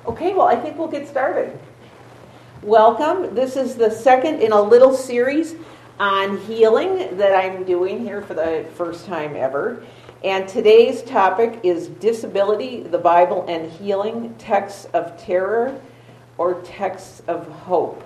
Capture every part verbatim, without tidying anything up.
Okay, well, I think we'll get started. Welcome. This is the second in a little series on healing that I'm doing here for the first time ever. And today's topic is disability, the Bible, and healing, texts of terror or texts of hope.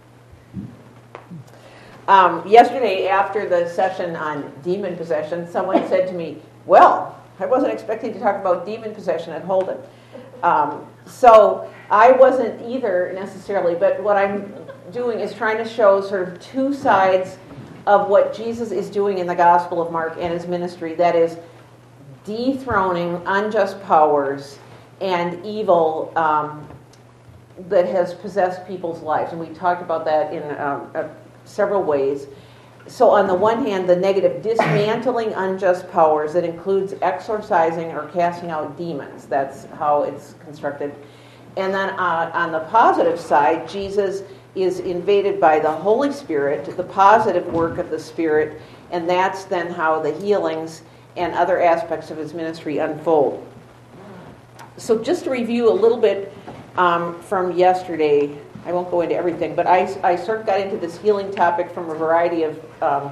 Um, yesterday, after the session on demon possession, someone said to me, well, I wasn't expecting to talk about demon possession at Holden. Um, so I wasn't either necessarily, but what I'm doing is trying to show sort of two sides of what Jesus is doing in the Gospel of Mark and his ministry, that is dethroning unjust powers and evil um, that has possessed people's lives. And we talked about that in um, uh, several ways. So on the one hand, the negative, dismantling unjust powers, that includes exorcising or casting out demons. That's how it's constructed. And then uh, on the positive side, Jesus is invaded by the Holy Spirit, the positive work of the Spirit, and that's then how the healings and other aspects of his ministry unfold. So just to review a little bit um, from yesterday, I won't go into everything, but I, I sort of got into this healing topic from a variety of um,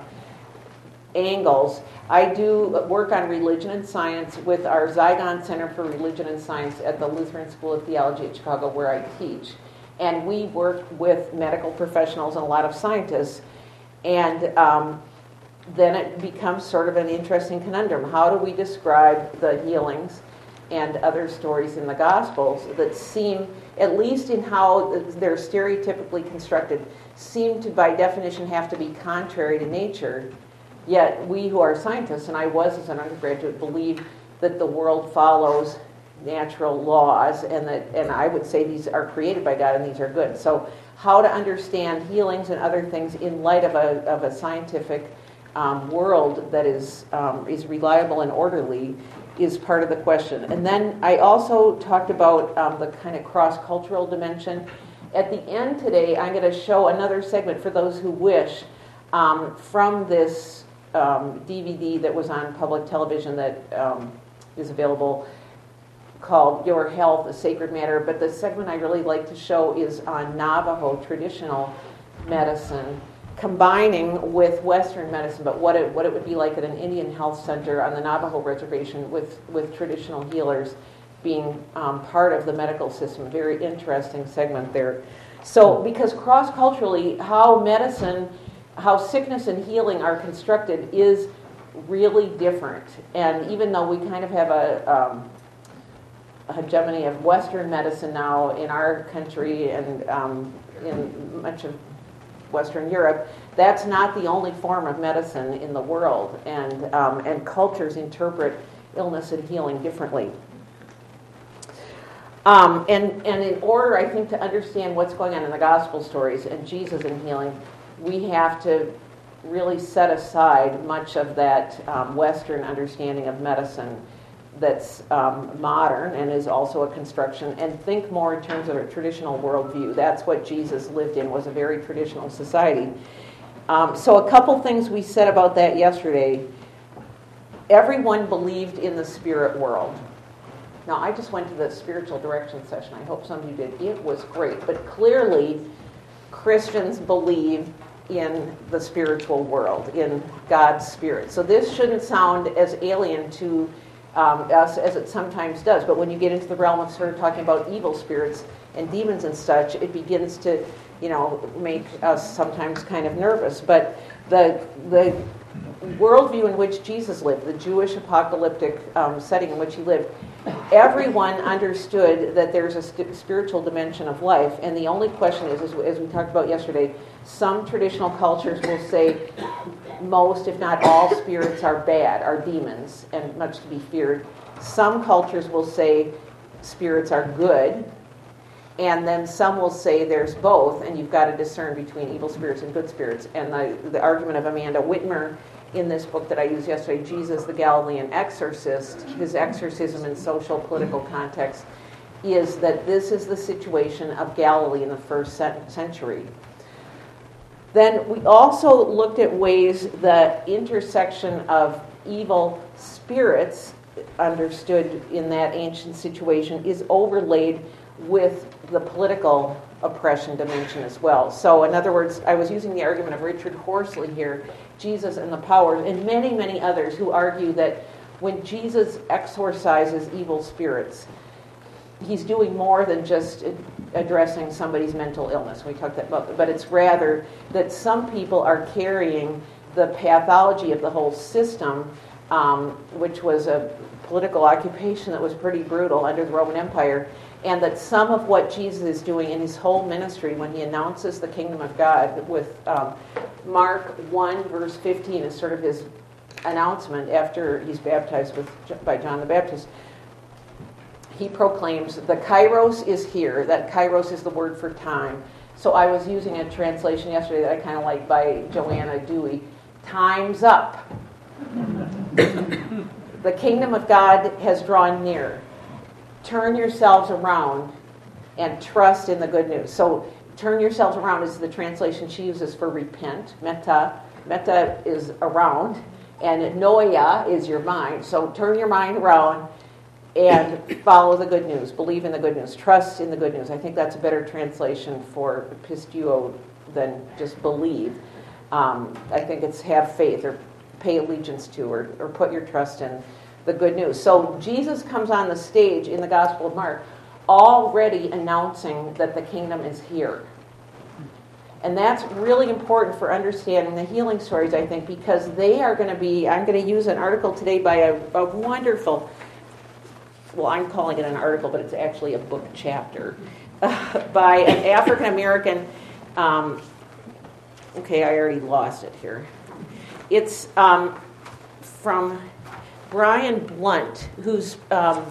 angles. I do work on religion and science with our Zygon Center for Religion and Science at the Lutheran School of Theology at Chicago, where I teach. And we work with medical professionals and a lot of scientists. And um, then it becomes sort of an interesting conundrum. How do we describe the healings and other stories in the Gospels that seem, at least in how they're stereotypically constructed, seem to, by definition, have to be contrary to nature? Yet we who are scientists, and I was as an undergraduate, believe that the world follows natural laws, and that, and I would say these are created by God and these are good. So how to understand healings and other things in light of a of a scientific um, world that is um, is reliable and orderly is part of the question. And then I also talked about um, the kind of cross-cultural dimension. At the end today, I'm going to show another segment for those who wish um, from this um, D V D that was on public television that um, is available, called Your Health, a Sacred Matter. But the segment I really like to show is on Navajo traditional medicine, combining with Western medicine, but what it what it would be like at an Indian health center on the Navajo reservation with, with traditional healers being um, part of the medical system. Very interesting segment there. So, because cross-culturally, how medicine, how sickness and healing are constructed is really different. And even though we kind of have a, um, a hegemony of Western medicine now in our country and um, in much of Western Europe, that's not the only form of medicine in the world, and um, and cultures interpret illness and healing differently. Um, and and in order, I think, to understand what's going on in the gospel stories and Jesus and healing, we have to really set aside much of that um, Western understanding of medicine that's um, modern and is also a construction, and think more in terms of a traditional worldview. That's what Jesus lived in, was a very traditional society. Um, so a couple things we said about that yesterday. Everyone believed in the spirit world. Now, I just went to the spiritual direction session. I hope some of you did. It was great. But clearly, Christians believe in the spiritual world, in God's spirit. So this shouldn't sound as alien to Um, us as it sometimes does. But when you get into the realm of sort of talking about evil spirits and demons and such, it begins to, you know, make us sometimes kind of nervous. But the the worldview in which Jesus lived, the Jewish apocalyptic um, setting in which he lived, everyone understood that there's a st- spiritual dimension of life. And the only question is, as, as we talked about yesterday, some traditional cultures will say most, if not all, spirits are bad, are demons, and much to be feared. Some cultures will say spirits are good, and then some will say there's both, and you've got to discern between evil spirits and good spirits. And the, the argument of Amanda Whitmer in this book that I used yesterday, Jesus the Galilean Exorcist, his exorcism in social political context, is that this is the situation of Galilee in the first century. Then we also looked at ways the intersection of evil spirits understood in that ancient situation is overlaid with the political oppression dimension as well. So in other words, I was using the argument of Richard Horsley here, Jesus and the powers, and many, many others who argue that when Jesus exorcises evil spirits, he's doing more than just addressing somebody's mental illness. We talked about, but it's rather that some people are carrying the pathology of the whole system, um, which was a political occupation that was pretty brutal under the Roman Empire, and that some of what Jesus is doing in his whole ministry when he announces the kingdom of God with um, Mark one verse fifteen is sort of his announcement after he's baptized with by John the Baptist. He proclaims the kairos is here. That kairos is the word for time. So I was using a translation yesterday that I kind of like by Joanna Dewey. Time's up. The kingdom of God has drawn near. Turn yourselves around and trust in the good news. So turn yourselves around is the translation she uses for repent. Meta. Meta is around. And noia is your mind. So turn your mind around and follow the good news. Believe in the good news. Trust in the good news. I think that's a better translation for pistuo than just believe. Um, I think it's have faith or pay allegiance to or, or put your trust in the good news. So Jesus comes on the stage in the Gospel of Mark already announcing that the kingdom is here. And that's really important for understanding the healing stories, I think, because they are going to be, I'm going to use an article today by a, a wonderful, well, I'm calling it an article, but it's actually a book chapter, uh, by an African-American, um, okay, I already lost it here. It's um, from Brian Blunt, who's um,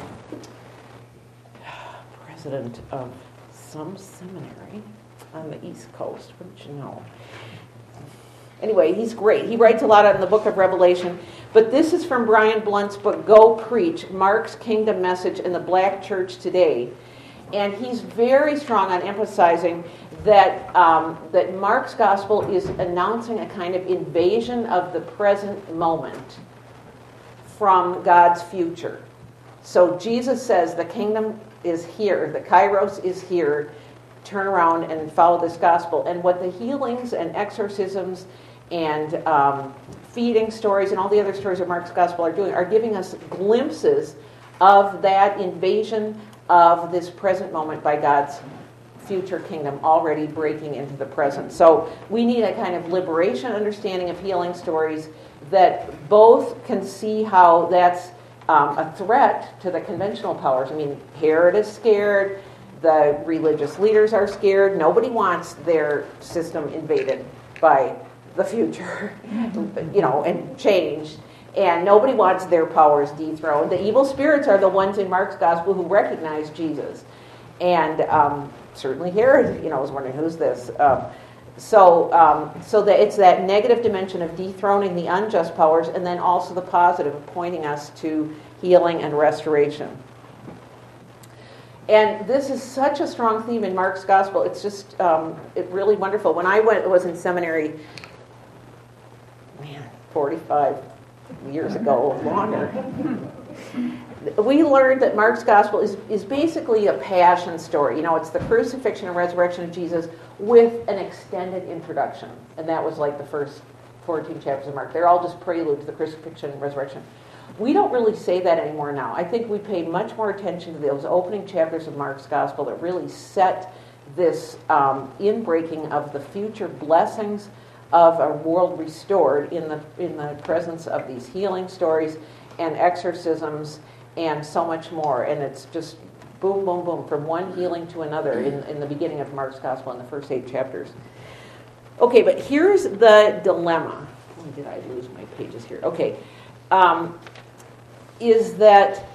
president of some seminary on the East Coast. What did you know? Anyway, he's great. He writes a lot on the book of Revelation. But this is from Brian Blunt's book, Go Preach, Mark's Kingdom Message in the Black Church Today. And he's very strong on emphasizing that um, that Mark's gospel is announcing a kind of invasion of the present moment from God's future. So Jesus says the kingdom is here, the kairos is here, turn around and follow this gospel. And what the healings and exorcisms and um, feeding stories and all the other stories of Mark's gospel are doing are giving us glimpses of that invasion of this present moment by God's future kingdom already breaking into the present. So we need a kind of liberation understanding of healing stories that both can see how that's um, a threat to the conventional powers. I mean, Herod is scared. The religious leaders are scared. Nobody wants their system invaded by the future, you know, and changed. And nobody wants their powers dethroned. The evil spirits are the ones in Mark's gospel who recognize Jesus. And um, certainly Herod, you know, was wondering, who's this? Um, so um, so that it's that negative dimension of dethroning the unjust powers, and then also the positive of pointing us to healing and restoration. And this is such a strong theme in Mark's gospel. It's just um, it really wonderful. When I went, was in seminary, man, forty-five years ago, longer, we learned that Mark's gospel is, is basically a passion story. You know, it's the crucifixion and resurrection of Jesus with an extended introduction. And that was like the first fourteen chapters of Mark. They're all just prelude to the crucifixion and resurrection. We don't really say that anymore now. I think we pay much more attention to those opening chapters of Mark's gospel that really set this um, inbreaking of the future blessings of a world restored in the in the presence of these healing stories and exorcisms and so much more. And it's just boom, boom, boom, from one healing to another in, in the beginning of Mark's gospel in the first eight chapters. Okay, but here's the dilemma. Oh, did I lose my pages here? Okay. Um, is that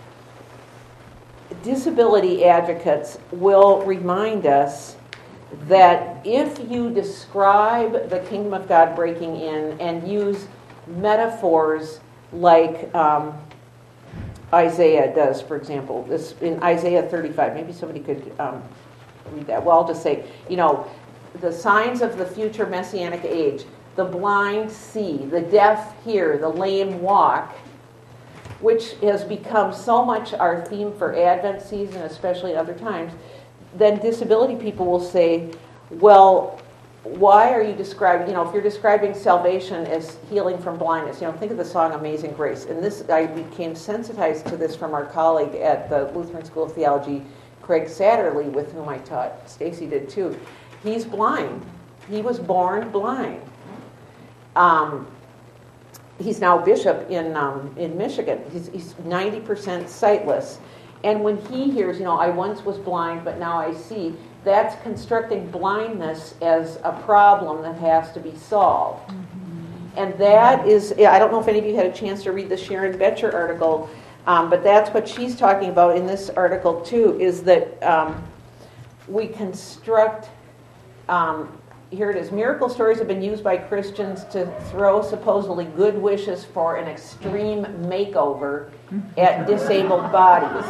disability advocates will remind us that if you describe the kingdom of God breaking in and use metaphors like um, Isaiah does, for example, this in Isaiah thirty-five, maybe somebody could um, read that. Well, I'll just say, you know, the signs of the future messianic age: the blind see, the deaf hear, the lame walk. which has become so much our theme for Advent season, especially other times, then disability people will say, well, why are you describing, you know, if you're describing salvation as healing from blindness, you know, think of the song Amazing Grace. And this, I became sensitized to this from our colleague at the Lutheran School of Theology, Craig Satterley, with whom I taught. Stacy did too. He's blind. He was born blind. Um, he's now bishop in um, in Michigan. He's, he's ninety percent sightless. And when he hears, you know, I once was blind, but now I see, that's constructing blindness as a problem that has to be solved. Mm-hmm. And that is, I don't know if any of you had a chance to read the Sharon Betcher article, um, but that's what she's talking about in this article too, is that um, we construct, um, here it is, miracle stories have been used by Christians to throw supposedly good wishes for an extreme makeover at disabled bodies.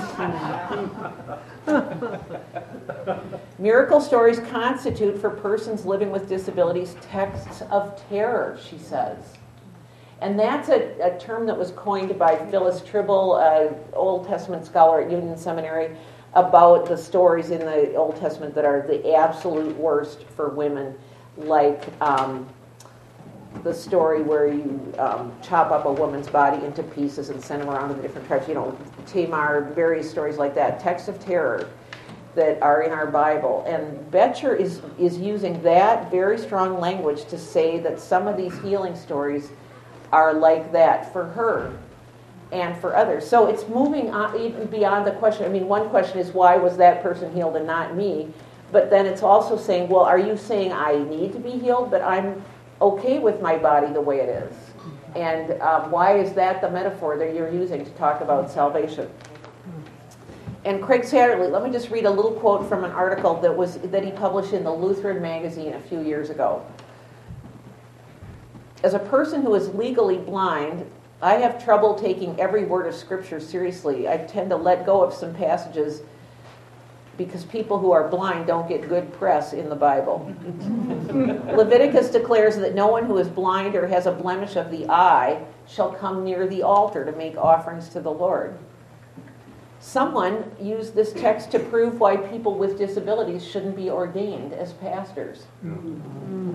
Miracle stories constitute for persons living with disabilities texts of terror, she says. And that's a, a term that was coined by Phyllis Tribble, an Old Testament scholar at Union Seminary, about the stories in the Old Testament that are the absolute worst for women, like um, the story where you um, chop up a woman's body into pieces and send them around to the different tribes. You know, Tamar, various stories like that, texts of terror that are in our Bible. And Betcher is, is using that very strong language to say that some of these healing stories are like that for her and for others. So it's moving on, even beyond the question. I mean, one question is, why was that person healed and not me? But then it's also saying, well, are you saying I need to be healed, but I'm okay with my body the way it is? And um, why is that the metaphor that you're using to talk about salvation? And Craig Satterley, let me just read a little quote from an article that was that he published in the Lutheran magazine a few years ago. As a person who is legally blind, I have trouble taking every word of Scripture seriously. I tend to let go of some passages because people who are blind don't get good press in the Bible. Leviticus declares that no one who is blind or has a blemish of the eye shall come near the altar to make offerings to the Lord. Someone used this text to prove why people with disabilities shouldn't be ordained as pastors. Mm-hmm.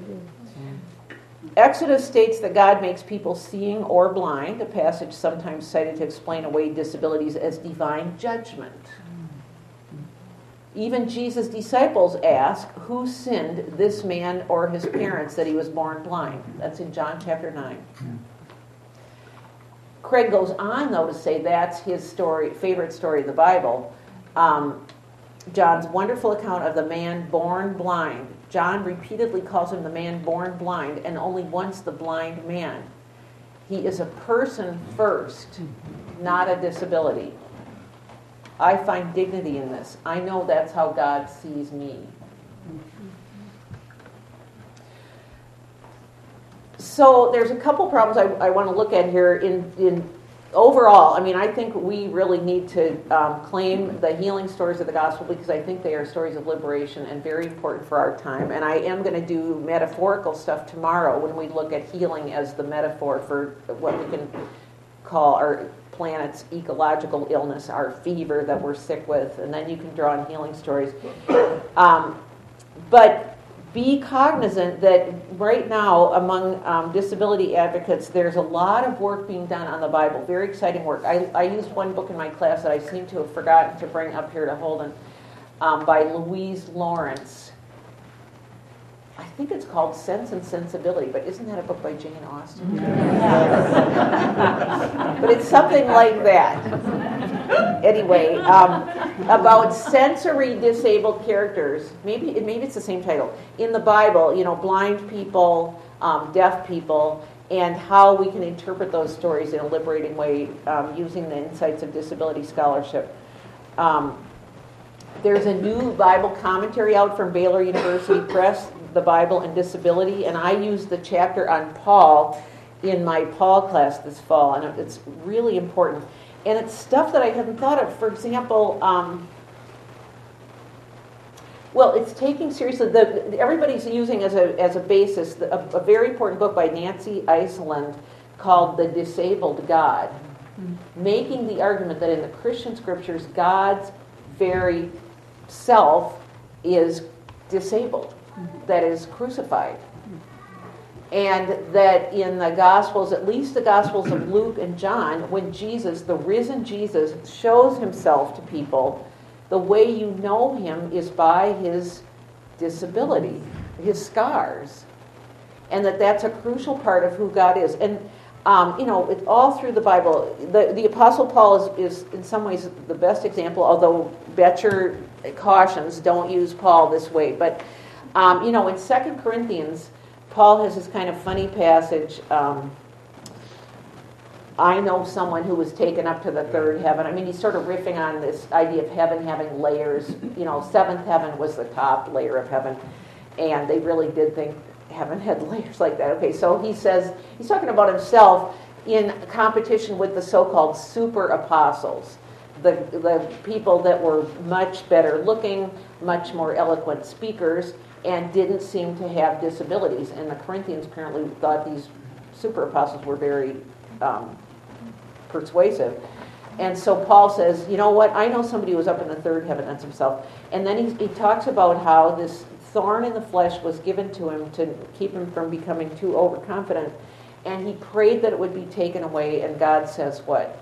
Exodus states that God makes people seeing or blind, a passage sometimes cited to explain away disabilities as divine judgment. Even Jesus' disciples ask, who sinned, this man or his parents, that he was born blind? That's in John chapter nine. Craig goes on, though, to say that's his story, favorite story in the Bible. Um, John's wonderful account of the man born blind. John repeatedly calls him the man born blind, and only once the blind man. He is a person first, not a disability. I find dignity in this. I know that's how God sees me. So there's a couple problems I, I want to look at here in, in overall. I mean, I think we really need to um, claim the healing stories of the gospel because I think they are stories of liberation and very important for our time. And I am going to do metaphorical stuff tomorrow when we look at healing as the metaphor for what we can call our planet's ecological illness, our fever that we're sick with, and then you can draw on healing stories. Um, but be cognizant that right now among um, disability advocates, there's a lot of work being done on the Bible, very exciting work. I, I used one book in my class that I seem to have forgotten to bring up here to Holden, um, by Louise Lawrence. I think it's called Sense and Sensibility, but isn't that a book by Jane Austen? Yeah. But it's something like that. Anyway, um, about sensory disabled characters. Maybe maybe it's the same title in the Bible. You know, blind people, um, deaf people, and how we can interpret those stories in a liberating way um, using the insights of disability scholarship. Um, there's a new Bible commentary out from Baylor University Press, The Bible and Disability, and I used the chapter on Paul in my Paul class this fall, and it's really important. And it's stuff that I hadn't thought of. For example, um, well, it's taking seriously, the, everybody's using as a as a basis the, a, a very important book by Nancy Iceland called The Disabled God. mm-hmm. making the argument that in the Christian scriptures, God's very self is disabled, mm-hmm. that is crucified. And that in the Gospels, at least the Gospels of Luke and John, when Jesus, the risen Jesus, shows himself to people, the way you know him is by his disability, his scars. And that that's a crucial part of who God is. And, um, you know, it's all through the Bible. The, the Apostle Paul is, is, in some ways, the best example, although Betcher cautions, don't use Paul this way. But, um, you know, in Second Corinthians, Paul has this kind of funny passage. Um, I know someone who was taken up to the third heaven. I mean, he's sort of riffing on this idea of heaven having layers. You know, seventh heaven was the top layer of heaven. And they really did think heaven had layers like that. Okay, so he says, he's talking about himself in competition with the so-called super apostles. The, the people that were much better looking, much more eloquent speakers, and didn't seem to have disabilities. And the Corinthians apparently thought these super apostles were very um, persuasive. And so Paul says, you know what, I know somebody who was up in the third heaven, that's himself. And then he, he talks about how this thorn in the flesh was given to him to keep him from becoming too overconfident. And he prayed that it would be taken away, and God says what?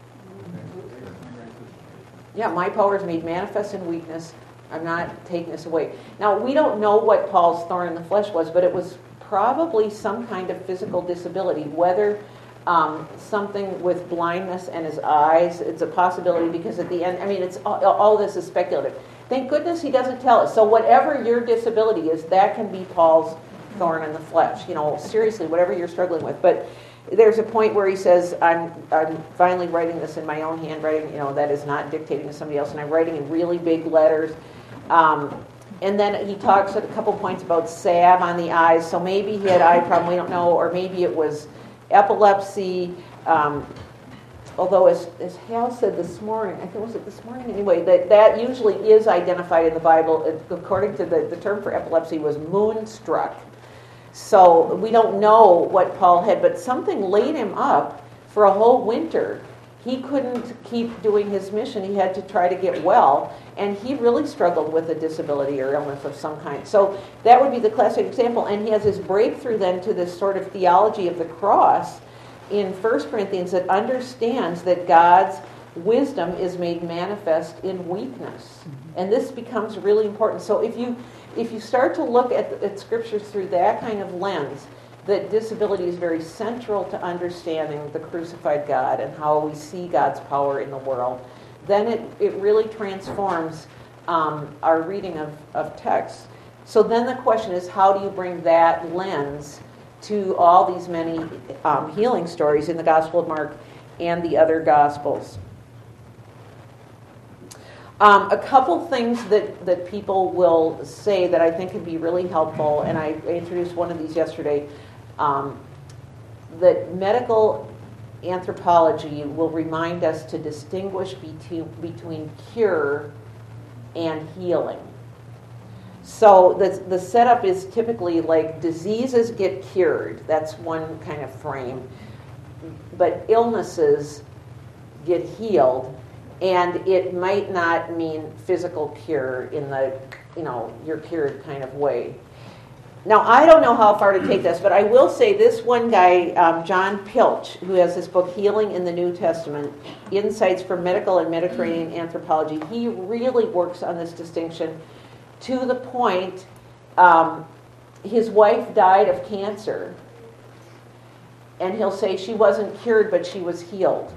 Yeah, my power is made manifest in weakness. I'm not taking this away. Now, we don't know what Paul's thorn in the flesh was, but it was probably some kind of physical disability, whether um, something with blindness and his eyes. It's a possibility because at the end, I mean, it's all, all this is speculative. Thank goodness he doesn't tell us. So whatever your disability is, that can be Paul's thorn in the flesh. You know, seriously, whatever you're struggling with. But there's a point where he says, I'm I'm finally writing this in my own handwriting, you know, that is not dictating to somebody else, and I'm writing in really big letters. Um, and then he talks at a couple points about salve on the eyes, so maybe he had eye problem, we don't know, or maybe it was epilepsy, um, although as, as Hal said this morning, I think was it this morning anyway, that that usually is identified in the Bible, according to the, the term for epilepsy was moonstruck. So we don't know what Paul had, but something laid him up for a whole winter. He couldn't keep doing his mission. He had to try to get well, and he really struggled with a disability or illness of some kind. So that would be the classic example, and he has his breakthrough then to this sort of theology of the cross in First Corinthians that understands that God's wisdom is made manifest in weakness. And this becomes really important. So if you if you start to look at, at scriptures through that kind of lens, that disability is very central to understanding the crucified God and how we see God's power in the world, then it, it really transforms um, our reading of, of text. So then the question is, how do you bring that lens to all these many um, healing stories in the Gospel of Mark and the other Gospels? Um, a couple things that, that people will say that I think could be really helpful, and I introduced one of these yesterday, um, that medical anthropology will remind us to distinguish between, between cure and healing. So the, the setup is typically like diseases get cured, that's one kind of frame, but illnesses get healed. And it might not mean physical cure in the, you know, you're cured kind of way. Now, I don't know how far to take this, but I will say this one guy, um, John Pilch, who has this book, Healing in the New Testament, Insights from Medical and Mediterranean Anthropology, he really works on this distinction to the point um, his wife died of cancer, and he'll say she wasn't cured, but she was healed.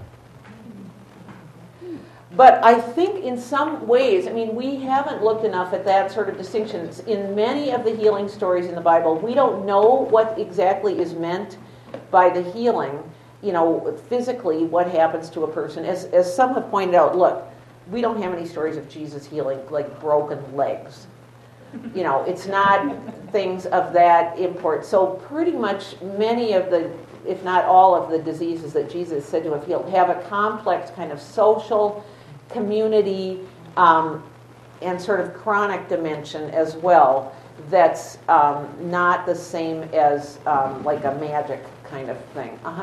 But I think in some ways, I mean, we haven't looked enough at that sort of distinction. In many of the healing stories in the Bible, we don't know what exactly is meant by the healing, you know, physically what happens to a person. As, as some have pointed out, look, we don't have any stories of Jesus healing, like, broken legs. You know, it's not things of that import. So pretty much many of the, if not all of the diseases that Jesus is said to have healed have a complex kind of social, community, um, and sort of chronic dimension as well that's um, not the same as um, like a magic kind of thing. Uh-huh.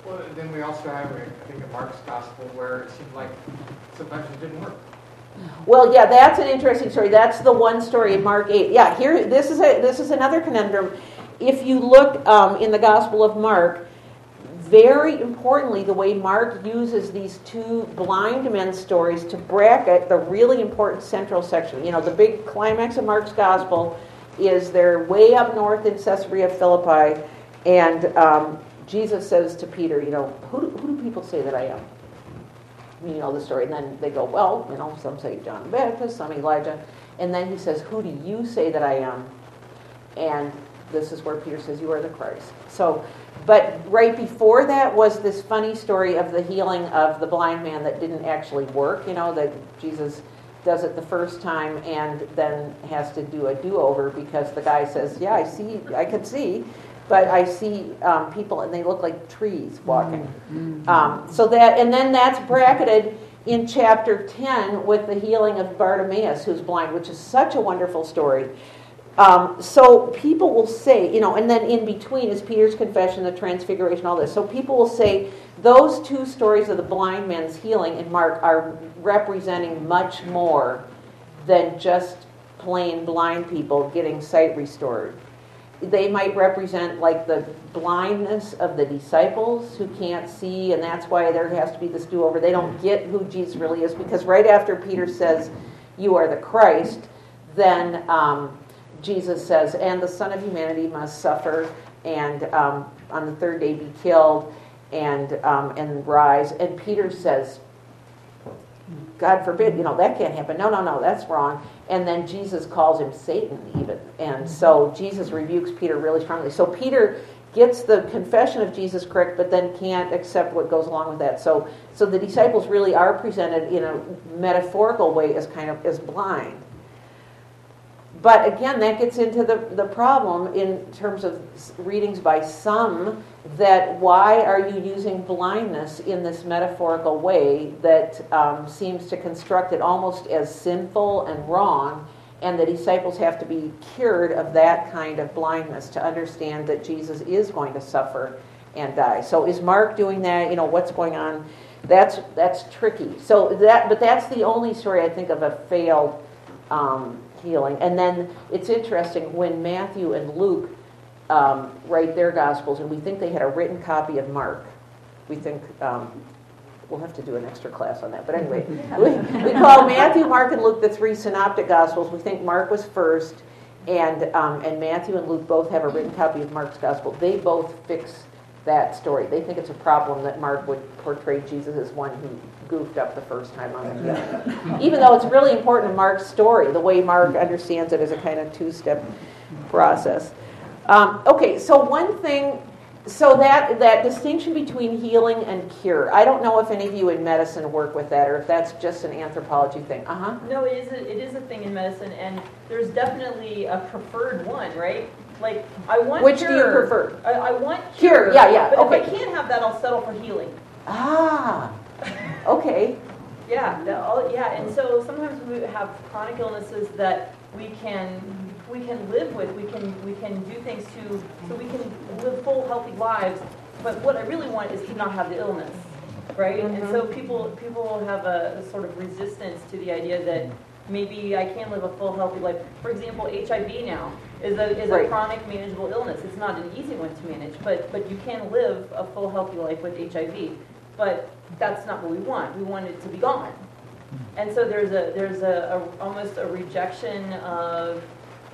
Well, then we also have, I think, in Mark's gospel where it seemed like sometimes it didn't work. Well, yeah, that's an interesting story. That's the one story in Mark eight. Yeah, here, this is a this is another conundrum. If you look um, in the Gospel of Mark, very importantly, the way Mark uses these two blind men stories to bracket the really important central section. You know, the big climax of Mark's Gospel is they're way up north in Caesarea Philippi, and um, Jesus says to Peter, you know, who do, who do people say that I am? You know the story. And then they go, well, you know, some say John the Baptist, some Elijah. And then he says, who do you say that I am? And this is where Peter says, you are the Christ. So, but right before that was this funny story of the healing of the blind man that didn't actually work, you know, that Jesus does it the first time and then has to do a do-over because the guy says, yeah, I see, I can see. But I see um, people, and they look like trees walking. Mm-hmm. Um, so that, and then that's bracketed in chapter ten with the healing of Bartimaeus, who's blind, which is such a wonderful story. Um, so people will say, you know, and then in between is Peter's confession, the transfiguration, all this. So people will say those two stories of the blind man's healing in Mark are representing much more than just plain blind people getting sight restored. They might represent like the blindness of the disciples who can't see, and that's why there has to be this do-over. They don't get who Jesus really is, because right after Peter says, you are the Christ, then um, Jesus says, and the Son of Humanity must suffer, and um, on the third day be killed, and um, and rise. And Peter says, God forbid, you know, that can't happen. No, no, no, that's wrong. And then Jesus calls him Satan even. And so Jesus rebukes Peter really strongly. So Peter gets the confession of Jesus correct, but then can't accept what goes along with that. So so the disciples really are presented in a metaphorical way as kind of as blind. But again, that gets into the, the problem in terms of readings by some, that why are you using blindness in this metaphorical way that um, seems to construct it almost as sinful and wrong, and the disciples have to be cured of that kind of blindness to understand that Jesus is going to suffer and die. So is Mark doing that? You know, what's going on? That's that's tricky. So that, but that's the only story I think of a failed um, healing. And then it's interesting when Matthew and Luke um, write their Gospels, and we think they had a written copy of Mark. We think, um, we'll have to do an extra class on that. But anyway, we, we call Matthew, Mark, and Luke the three synoptic Gospels. We think Mark was first, and um, and Matthew and Luke both have a written copy of Mark's Gospel. They both fix that story. They think it's a problem that Mark would portray Jesus as one who goofed up the first time on the healing. Even though it's really important in Mark's story, the way Mark understands it as a kind of two-step process. Um, okay, so one thing, so that, that distinction between healing and cure, I don't know if any of you in medicine work with that or if that's just an anthropology thing. Uh-huh. No, it is a, it is a thing in medicine, and there's definitely a preferred one, right? Like, I want Which cure. do you prefer? I, I want cure. Cure, yeah, yeah, but okay. if I can't have that, I'll settle for healing. Ah, okay. Yeah, the, all, yeah, and so sometimes we have chronic illnesses that we can we can live with. We can we can do things to so we can live full, healthy lives. But what I really want is to not have the illness, right? Mm-hmm. And so people people have a, a sort of resistance to the idea that maybe I can live a full, healthy life. For example, H I V now is a is right. a chronic, manageable illness. It's not an easy one to manage, but but you can live a full, healthy life with H I V. But that's not what we want. We want it to be gone. And so there's a there's a, a almost a rejection of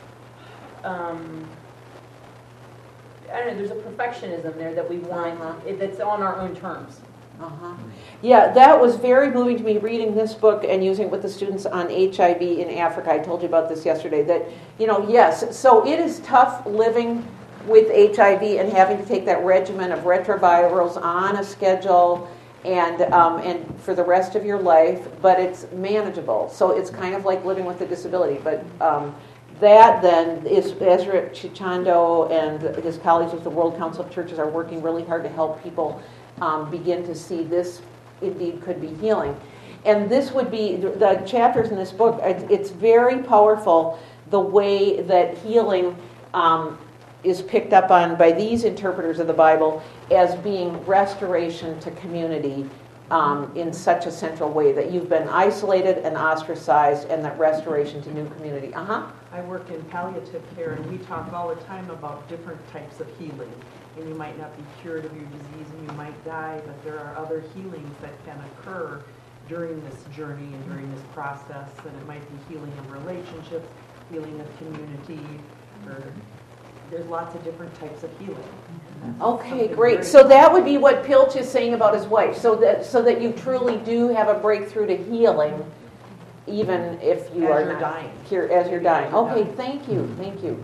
um, I don't know. There's a perfectionism there that we want uh-huh. it, that's on our own terms. Uh-huh. Yeah, that was very moving to me reading this book and using it with the students on H I V in Africa. I told you about this yesterday. That, you know, yes, so it is tough living with H I V and having to take that regimen of retrovirals on a schedule and um, and for the rest of your life, but it's manageable. So it's kind of like living with a disability. But um, that then is Ezra Chichando and his colleagues with the World Council of Churches are working really hard to help people um, begin to see this indeed could be healing. And this would be, the chapters in this book, it's very powerful the way that healing um, is picked up on by these interpreters of the Bible as being restoration to community um, in such a central way, that you've been isolated and ostracized, and that restoration to new community. Uh-huh. I work in palliative care, and we talk all the time about different types of healing. And you might not be cured of your disease, and you might die, but there are other healings that can occur during this journey and during this process. And it might be healing of relationships, healing of community, or there's lots of different types of healing. Okay, great. So that would be what Pilch is saying about his wife. So that so that you truly do have a breakthrough to healing, even if you As are you're not dying. cured, as you're dying. As you're Okay, dying. thank you, thank you.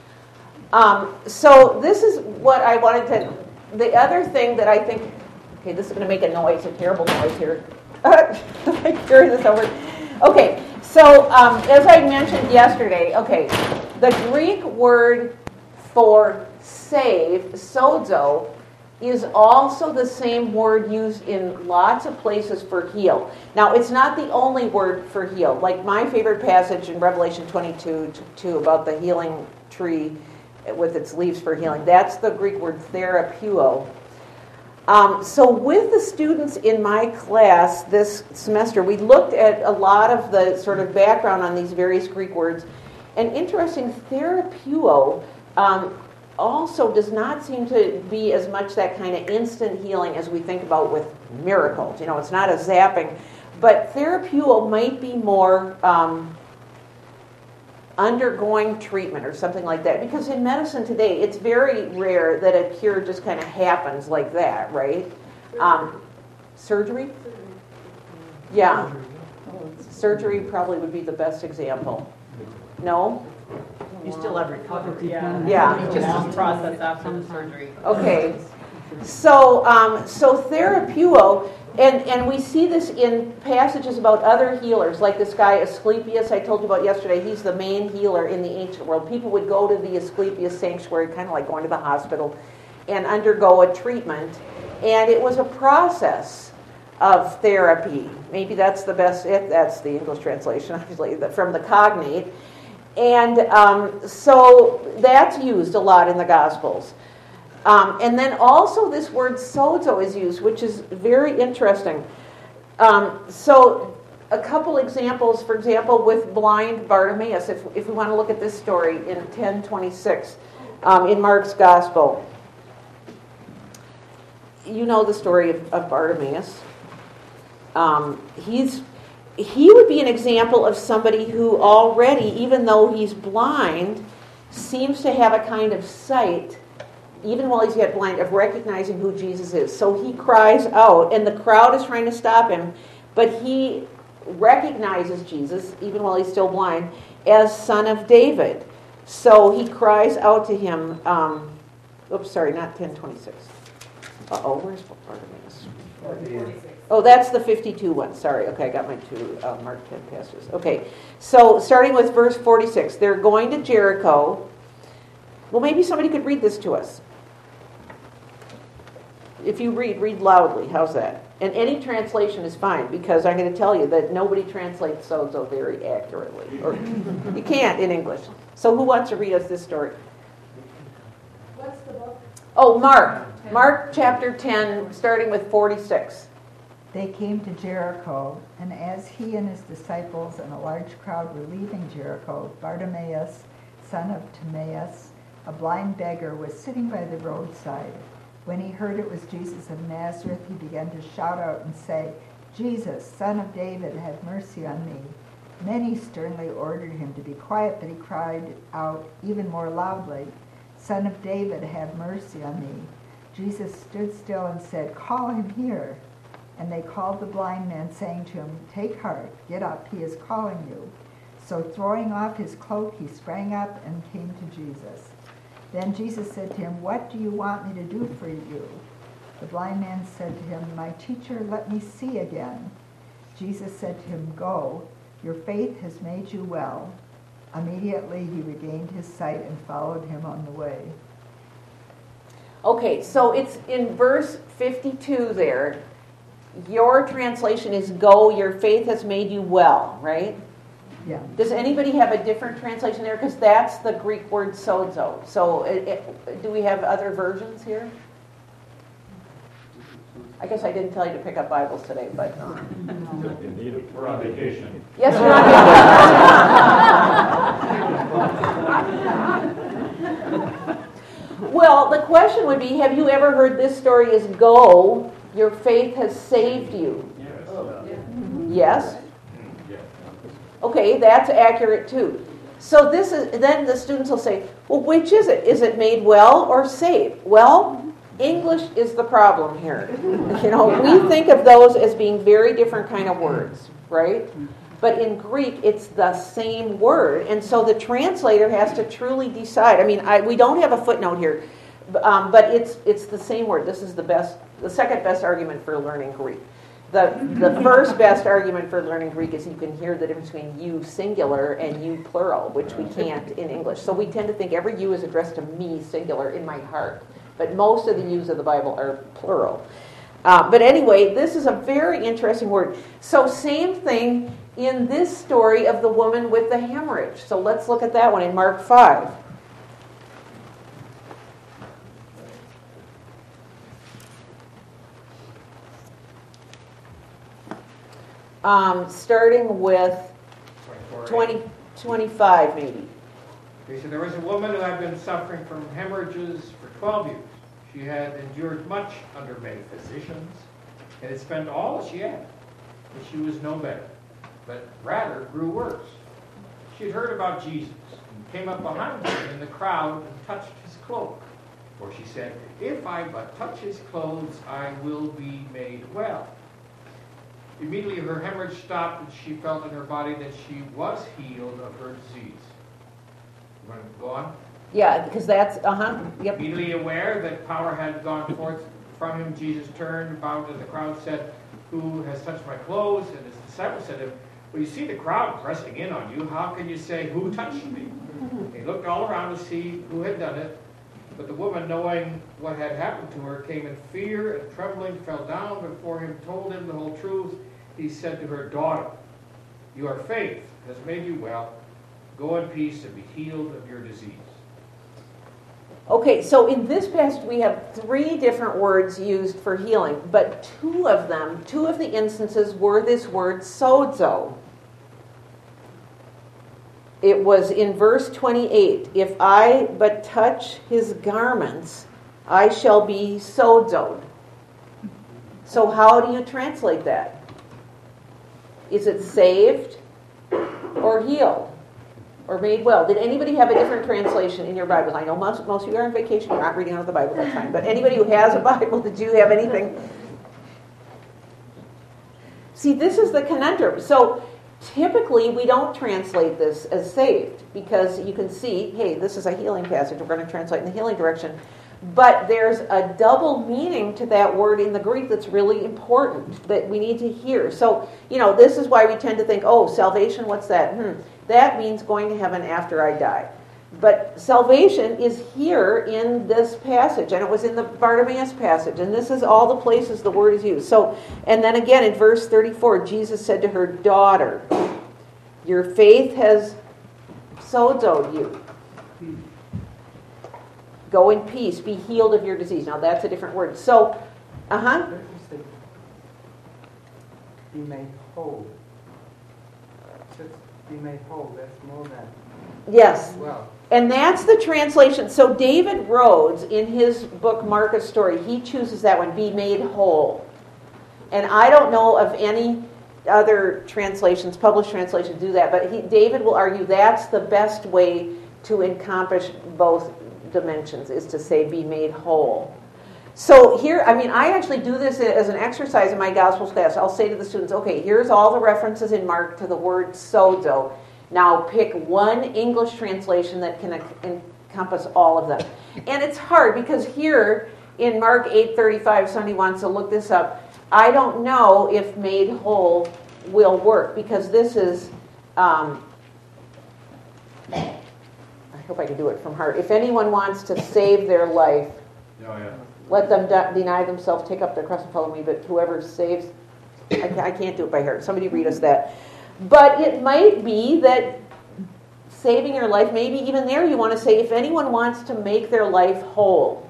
Um, so this is what I wanted to. The other thing that I think. Okay, this is going to make a noise, a terrible noise here. I carry this over. Okay, so um, as I mentioned yesterday, okay, the Greek word for save, sozo, is also the same word used in lots of places for heal. Now, it's not the only word for heal. Like my favorite passage in Revelation twenty-two two about the healing tree with its leaves for healing. That's the Greek word therapeuo. Um, so with the students in my class this semester, we looked at a lot of the sort of background on these various Greek words. And interesting, therapeuo um, also does not seem to be as much that kind of instant healing as we think about with miracles. You know, it's not a zapping. But therapeuo might be more um, undergoing treatment or something like that. Because in medicine today, it's very rare that a cure just kind of happens like that, right? Um, surgery? Yeah. Surgery probably would be the best example. No? You still have recovery. Yeah. Yeah. It's just a process after the surgery. Okay. So, um, so therapeuo, and, and we see this in passages about other healers, like this guy Asclepius I told you about yesterday. He's the main healer in the ancient world. People would go to the Asclepius sanctuary, kind of like going to the hospital, and undergo a treatment. And it was a process of therapy. Maybe that's the best, if that's the English translation, obviously, from the cognate. And um, so that's used a lot in the Gospels. Um, and then also this word sozo is used, which is very interesting. Um, so a couple examples, for example, with blind Bartimaeus, if, if we want to look at this story in ten twenty-six um, in Mark's Gospel. You know the story of, of Bartimaeus. Um, he's he would be an example of somebody who already, even though he's blind, seems to have a kind of sight, even while he's yet blind, of recognizing who Jesus is. So he cries out, and the crowd is trying to stop him, but he recognizes Jesus, even while he's still blind, as Son of David. So he cries out to him. Um, oops, sorry, not ten twenty-six. Uh-oh, where's Bartimaeus? Oh, that's the fifty-two one. Sorry. Okay, I got my two uh, Mark ten passages. Okay, so starting with verse forty-six. They're going to Jericho. Well, maybe somebody could read this to us. If you read, read loudly. How's that? And any translation is fine, because I'm going to tell you that nobody translates sozo very accurately. Or you can't in English. So who wants to read us this story? What's the book? Oh, Mark. Mark chapter ten, starting with forty-six. They came to Jericho, and as he and his disciples and a large crowd were leaving Jericho, Bartimaeus, son of Timaeus, a blind beggar, was sitting by the roadside. When he heard it was Jesus of Nazareth, he began to shout out and say, "Jesus, Son of David, have mercy on me." Many sternly ordered him to be quiet, but he cried out even more loudly, "Son of David, have mercy on me." Jesus stood still and said, "Call him here." And they called the blind man, saying to him, "Take heart, get up, he is calling you." So throwing off his cloak, he sprang up and came to Jesus. Then Jesus said to him, "What do you want me to do for you?" The blind man said to him, "My teacher, let me see again." Jesus said to him, "Go, your faith has made you well." Immediately he regained his sight and followed him on the way. Okay, so it's in verse fifty-two there. Your translation is "Go, your faith has made you well," right? Yeah. Does anybody have a different translation there? Because that's the Greek word sozo. So it, it, do we have other versions here? I guess I didn't tell you to pick up Bibles today, but... Um, Indeed, we're on vacation. yes, you're on vacation. Well, the question would be, have you ever heard this story is go, your faith has saved you? Yes? Okay, that's accurate too. So this is, then the students will say, well, which is it? Is it made well or saved? Well, English is the problem here. You know, we think of those as being very different kind of words, right? But in Greek, it's the same word. And so the translator has to truly decide. I mean, I, we don't have a footnote here, um, but it's it's the same word. This is the best, the second best argument for learning Greek. The, the first best argument for learning Greek is you can hear the difference between you singular and you plural, which we can't in English. So we tend to think every you is addressed to me singular in my heart. But most of the yous of the Bible are plural. Uh, but anyway, this is a very interesting word. So same thing in this story of the woman with the hemorrhage. So let's look at that one in Mark five. Um, starting with twenty, twenty-five maybe. He said, there was a woman who had been suffering from hemorrhages for twelve years. She had endured much under many physicians and had spent all she had. And she was no better, but rather grew worse. She had heard about Jesus and came up behind him in the crowd and touched his cloak. For she said, if I but touch his clothes, I will be made well. Immediately her hemorrhage stopped and she felt in her body that she was healed of her disease. You want to go on? Yeah, because that's, uh-huh, yep. Immediately aware that power had gone forth from him, Jesus turned about and the crowd said, who has touched my clothes? And his disciples said to him, well, you see the crowd pressing in on you. How can you say, who touched me? Mm-hmm. He looked all around to see who had done it. But the woman, knowing what had happened to her, came in fear and trembling, fell down before him, told him the whole truth. He said to her, daughter, your faith has made you well. Go in peace and be healed of your disease. Okay, so in this passage we have three different words used for healing, but two of them, two of the instances were this word sozo. It was in verse twenty-eight, if I but touch his garments, I shall be sozoed. So how do you translate that? Is it saved or healed? Or made well? Did anybody have a different translation in your Bible? I know most, most of you are on vacation, you're not reading out of the Bible, that's fine. But anybody who has a Bible, did you have anything? See, this is the conundrum. So typically we don't translate this as saved because you can see, hey, this is a healing passage. We're going to translate in the healing direction. But there's a double meaning to that word in the Greek that's really important that we need to hear. So, you know, this is why we tend to think, oh, salvation, what's that? Hmm, that means going to heaven after I die. But salvation is here in this passage, and it was in the Bartimaeus passage, and this is all the places the word is used. So, and then again in verse thirty-four, Jesus said to her, daughter, your faith has sozoed you. Go in peace, be healed of your disease. Now that's a different word. So, uh-huh. Be made whole. Just be made whole. That's more than. Yes. Well. And that's the translation. So David Rhodes, in his book Marcus Story, he chooses that one, be made whole. And I don't know of any other translations, published translations, do that. But he, David will argue that's the best way to encompass both dimensions, is to say be made whole. So here, I mean, I actually do this as an exercise in my Gospels class. I'll say to the students, okay, here's all the references in Mark to the word sozo. Now pick one English translation that can encompass all of them. And it's hard because here in Mark eight thirty-five, somebody wants to look this up. I don't know if made whole will work because this is, um, I hope I can do it from heart. If anyone wants to save their life, Oh, yeah. let them de- deny themselves, take up their cross and follow me, but whoever saves, I, I can't do it by heart. Somebody read us that. But it might be that saving your life, maybe even there you want to say, if anyone wants to make their life whole,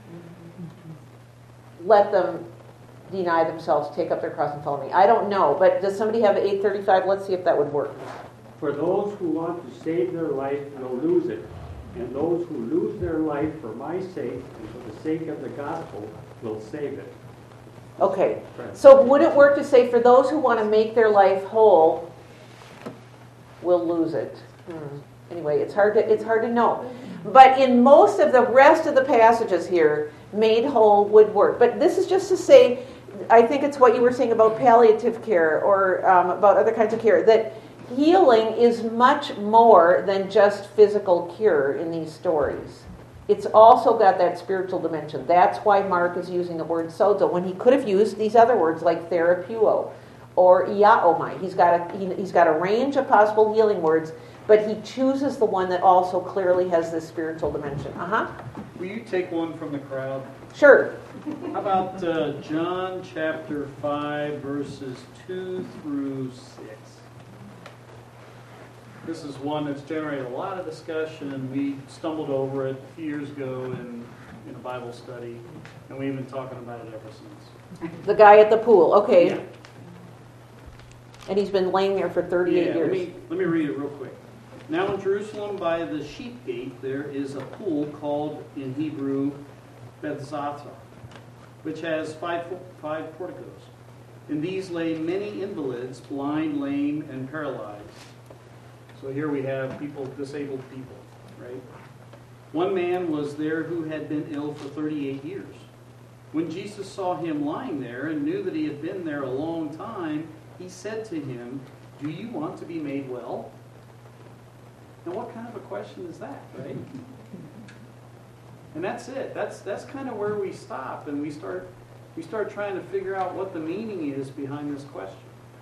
let them deny themselves, take up their cross and follow me. I don't know, but does somebody have eight thirty-five? Let's see if that would work. For those who want to save their life will lose it, and those who lose their life for my sake and for the sake of the gospel will save it. Okay, so would it work to say, for those who want to make their life whole, will lose it? Hmm. Anyway, it's hard to it's hard to know. But in most of the rest of the passages here, made whole would work. But this is just to say, I think it's what you were saying about palliative care or um, about other kinds of care, that healing is much more than just physical cure in these stories. It's also got that spiritual dimension. That's why Mark is using the word sozo when he could have used these other words like therapeuo or iaomai. He's got a he, he's got a range of possible healing words, but he chooses the one that also clearly has this spiritual dimension. Uh-huh. Will you take one from the crowd? Sure. How about uh, John chapter five, verses two through six? This is one that's generated a lot of discussion, and we stumbled over it a few years ago in, in a Bible study, and we've been talking about it ever since. The guy at the pool. Okay. Yeah. And he's been laying there for thirty-eight yeah, years. Let me, let me read it real quick. Now in Jerusalem by the sheep gate there is a pool called in Hebrew Bethzatha, which has five, five porticos. In these lay many invalids, blind, lame, and paralyzed. So here we have people, disabled people, right? One man was there who had been ill for thirty-eight years. When Jesus saw him lying there and knew that he had been there a long time, he said to him, "Do you want to be made well?" Now what kind of a question is that, right? And that's it. That's that's kind of where we stop, and we start we start trying to figure out what the meaning is behind this question.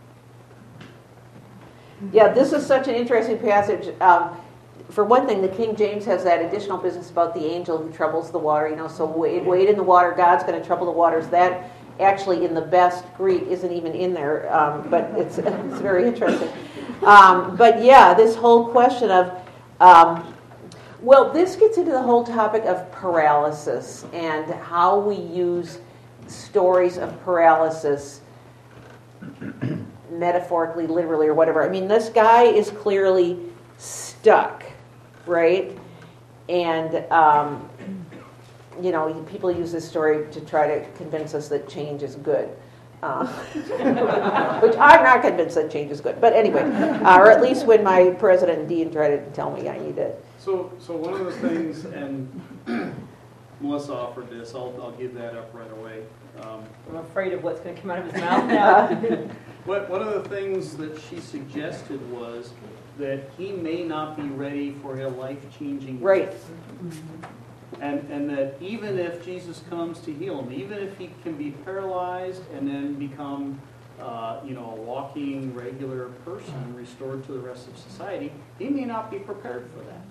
Yeah, this is such an interesting passage. Um, for one thing, the King James has that additional business about the angel who troubles the water. You know, so wade, wade in the water, God's going to trouble the waters. That actually, in the best Greek, isn't even in there, um, but it's it's very interesting. Um, but yeah, this whole question of, um, well, this gets into the whole topic of paralysis and how we use stories of paralysis metaphorically, literally, or whatever. I mean, this guy is clearly stuck, right? And, um, you know, people use this story to try to convince us that change is good. Uh, which I'm not convinced that change is good. But anyway, uh, or at least when my president and dean try to tell me I need it. So, so one of the things, and Melissa offered this, I'll, I'll give that up right away. Um, I'm afraid of what's going to come out of his mouth now. what, one of the things that she suggested was that he may not be ready for a life-changing Right. death. And, and that even if Jesus comes to heal him, even if he can be paralyzed and then become uh, you know, a walking, regular person restored to the rest of society, he may not be prepared for that.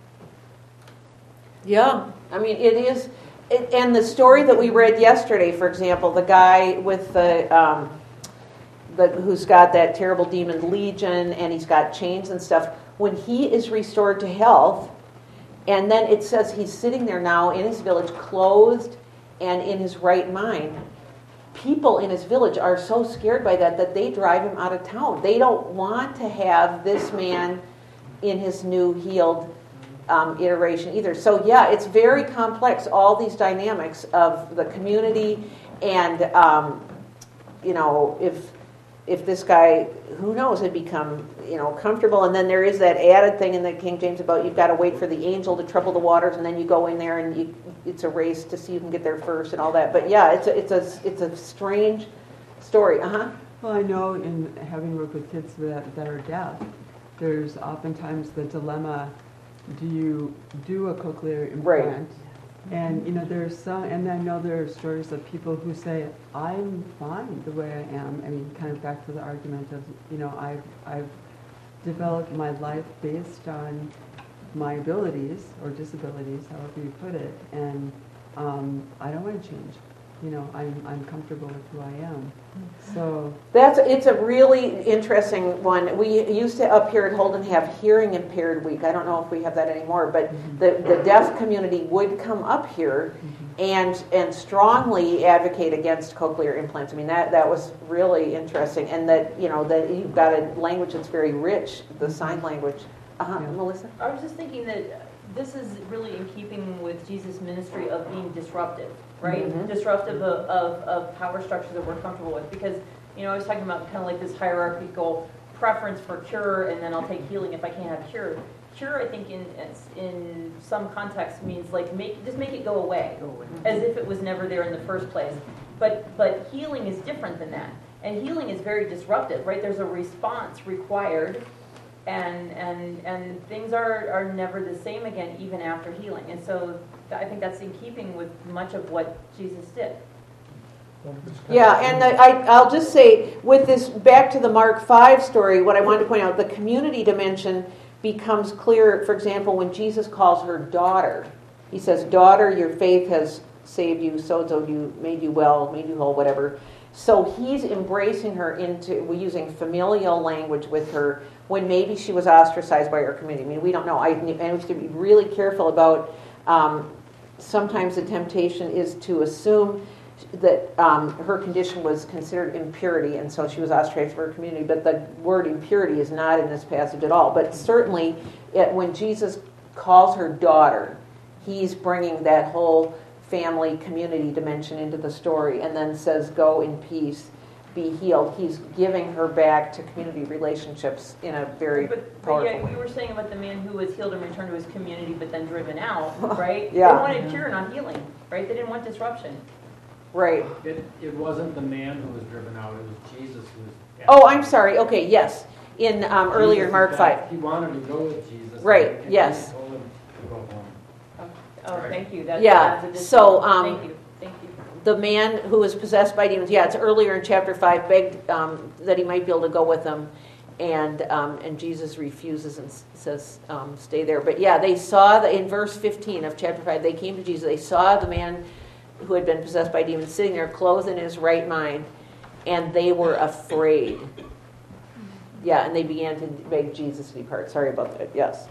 Yeah, I mean, it is, it, and the story that we read yesterday, for example, the guy with the, um, the who's got that terrible demon legion, and he's got chains and stuff, when he is restored to health, and then it says he's sitting there now in his village, clothed and in his right mind. People in his village are so scared by that that they drive him out of town. They don't want to have this man in his new healed um, iteration either. So yeah, it's very complex, all these dynamics of the community and, um, you know, if if this guy, who knows, had become, you know, comfortable. And then there is that added thing in the King James about you've got to wait for the angel to trouble the waters, and then you go in there and you, it's a race to see who can get there first and all that. But yeah, it's a, it's a, it's a strange story. Uh-huh. Well, I know in having worked with kids that, that are deaf, there's oftentimes the dilemma, do you do a cochlear implant? Right. And, you know, there's some, and I know there are stories of people who say, I'm fine the way I am. I mean, kind of back to the argument of, you know, I've, I've developed my life based on my abilities or disabilities, however you put it, and um, I don't want to change. you know, I'm, I'm comfortable with who I am. So, That's, it's a really interesting one. We used to up here at Holden have hearing impaired week. I don't know if we have that anymore, but the, the deaf community would come up here and and strongly advocate against cochlear implants. I mean, that, that was really interesting. And that, you know, that you've got a language that's very rich, the sign language. Uh-huh, Yeah. Melissa? I was just thinking that this is really in keeping with Jesus' ministry of being disruptive, right? Mhm. Disruptive of, of, of power structures that we're comfortable with. Because, you know, I was talking about kind of like this hierarchical preference for cure, and then I'll take healing if I can't have cure. Cure, I think, in in some context means like make just make it go away, as if it was never there in the first place. But but healing is different than that, and healing is very disruptive, right? There's a response required. And and and things are, are never the same again, even after healing. And so I think that's in keeping with much of what Jesus did. Yeah, and the, I, I'll just say, with this, back to the Mark five story, what I wanted to point out, the community dimension becomes clear, for example, when Jesus calls her daughter. He says, daughter, your faith has saved you, so-and-so you made you well, made you whole, whatever. So he's embracing her into, we're using familial language with her, when maybe she was ostracized by her community. I mean, we don't know. I, and we have to be really careful about, um, sometimes the temptation is to assume that um, her condition was considered impurity, and so she was ostracized from her community. But the word impurity is not in this passage at all. But certainly, it, when Jesus calls her daughter, he's bringing that whole family, community dimension into the story, and then says, go in peace, be healed. He's giving her back to community relationships in a very But, but powerful yeah, way. we were saying about the man who was healed and returned to his community, but then driven out, right? Yeah. They wanted cure, not healing, right? They didn't want disruption. Right. It, it wasn't the man who was driven out, it was Jesus who was. Oh, I'm sorry. Okay, yes. In um, earlier in Jesus, Mark in five. fact, He wanted to go with Jesus. Right, and yes. He told him to go home. Oh, Right. thank you. That, Yeah, that's additional. so, um, Thank you, thank you. The man who was possessed by demons, yeah, it's earlier in chapter five, begged um, that he might be able to go with them, and um, and Jesus refuses and s- says, um, stay there. But yeah, they saw, the, in verse fifteen of chapter five, they came to Jesus, they saw the man who had been possessed by demons sitting there, clothed in his right mind, and they were afraid. Yeah, and they began to beg Jesus to depart. Sorry about that, yes.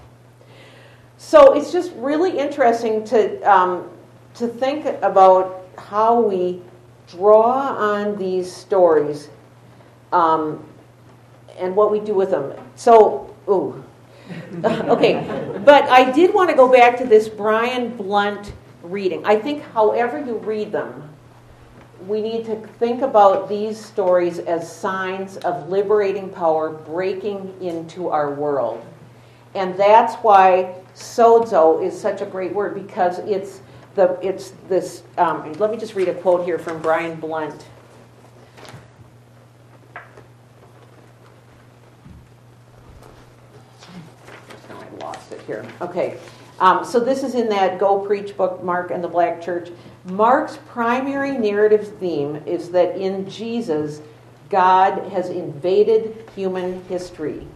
So it's just really interesting to um, to think about how we draw on these stories um, and what we do with them. So, ooh. Okay, but I did want to go back to this Brian Blunt reading. I think however you read them, we need to think about these stories as signs of liberating power breaking into our world. And that's why sozo is such a great word, because it's the it's this. Um, let me just read a quote here from Brian Blunt. Now I lost it here. Okay, um, so this is in that Go Preach book, Mark and the Black Church. Mark's primary narrative theme is that in Jesus, God has invaded human history.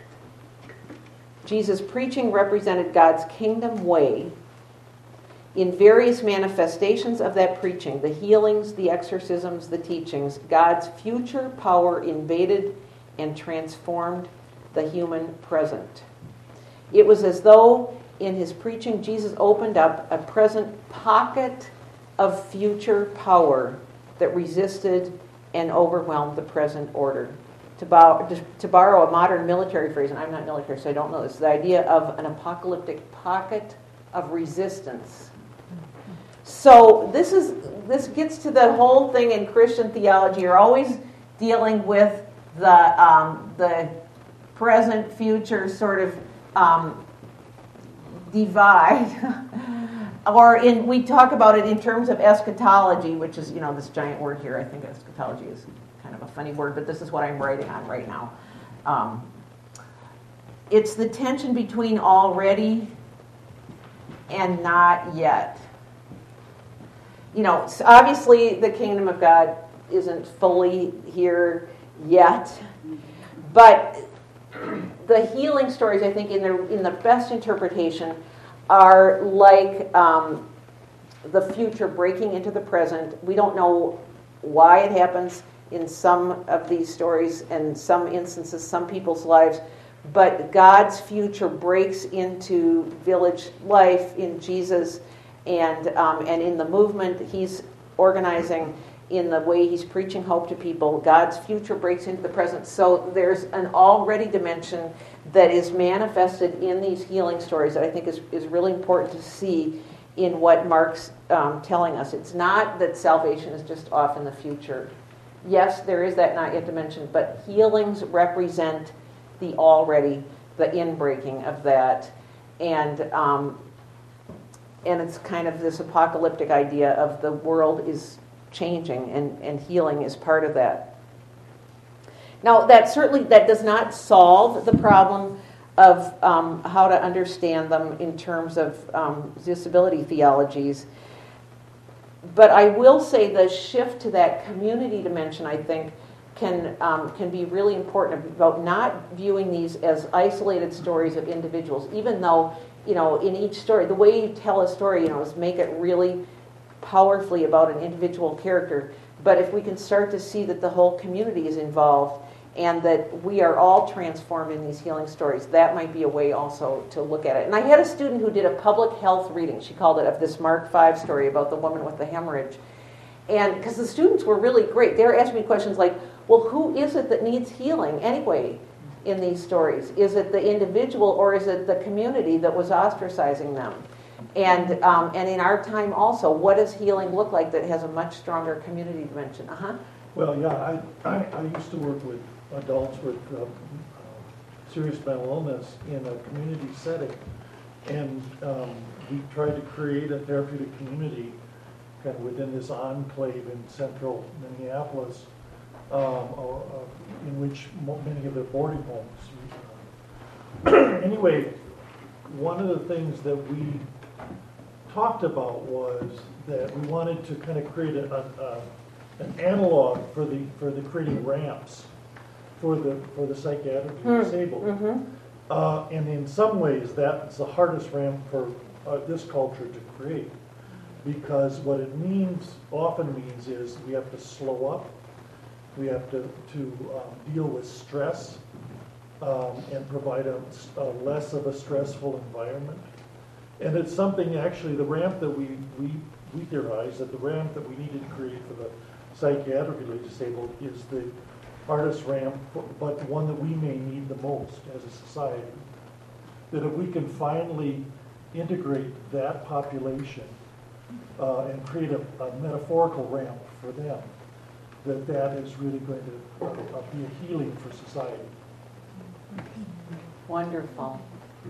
Jesus' preaching represented God's kingdom way. In various manifestations of that preaching, the healings, the exorcisms, the teachings, God's future power invaded and transformed the human present. It was as though in his preaching, Jesus opened up a present pocket of future power that resisted and overwhelmed the present order. To, bow, to borrow a modern military phrase, and I'm not military, so I don't know this, the idea of an apocalyptic pocket of resistance. So this is this gets to the whole thing in Christian theology. You're always dealing with the um, the present future sort of um, divide, or in we talk about it in terms of eschatology, which is you know this giant word here. I think eschatology is kind of a funny word, but this is what I'm writing on right now. Um, it's the tension between already and not yet. You know, obviously the kingdom of God isn't fully here yet, but the healing stories, I think, in the in the best interpretation, are like um, the future breaking into the present. We don't know why it happens in some of these stories and some instances, some people's lives, but God's future breaks into village life in Jesus and um, and in the movement he's organizing, in the way he's preaching hope to people. God's future breaks into the present. So there's an already dimension that is manifested in these healing stories that I think is, is really important to see in what Mark's um, telling us. It's not that salvation is just off in the future. Yes, there is that not yet dimension, but healings represent the already, the inbreaking of that. And um, and it's kind of this apocalyptic idea of the world is changing, and, and healing is part of that. Now, that certainly that does not solve the problem of um, how to understand them in terms of um, disability theologies. But I will say the shift to that community dimension, I think, can um, can be really important about not viewing these as isolated stories of individuals, even though, you know, in each story, the way you tell a story, you know, is make it really powerfully about an individual character. But if we can start to see that the whole community is involved and that we are all transformed in these healing stories, that might be a way also to look at it. And I had a student who did a public health reading, she called it, of this Mark five story about the woman with the hemorrhage. And because the students were really great, they were asking me questions like, well, who is it that needs healing anyway in these stories? Is it the individual, or is it the community that was ostracizing them? And um, and in our time also, what does healing look like that has a much stronger community dimension? Uh-huh. Well, yeah, I, I, I used to work with adults with uh, uh, serious mental illness in a community setting, and um, we tried to create a therapeutic community kind of within this enclave in central Minneapolis, um, or, uh, in which many of their boarding homes. Anyway, one of the things that we talked about was that we wanted to kind of create a, a, an analog for the for the creating ramps for the for the psychiatrically mm. disabled. Mm-hmm. Uh, and in some ways, that's the hardest ramp for uh, this culture to create, because what it means often means is we have to slow up, we have to to um, deal with stress, um, and provide a, a less of a stressful environment. And it's something, actually, the ramp that we, we, we theorize, that the ramp that we needed to create for the psychiatrically disabled is the hardest ramp, but the one that we may need the most as a society. That if we can finally integrate that population uh, and create a, a metaphorical ramp for them, that that is really going to uh, uh, be a healing for society. Wonderful.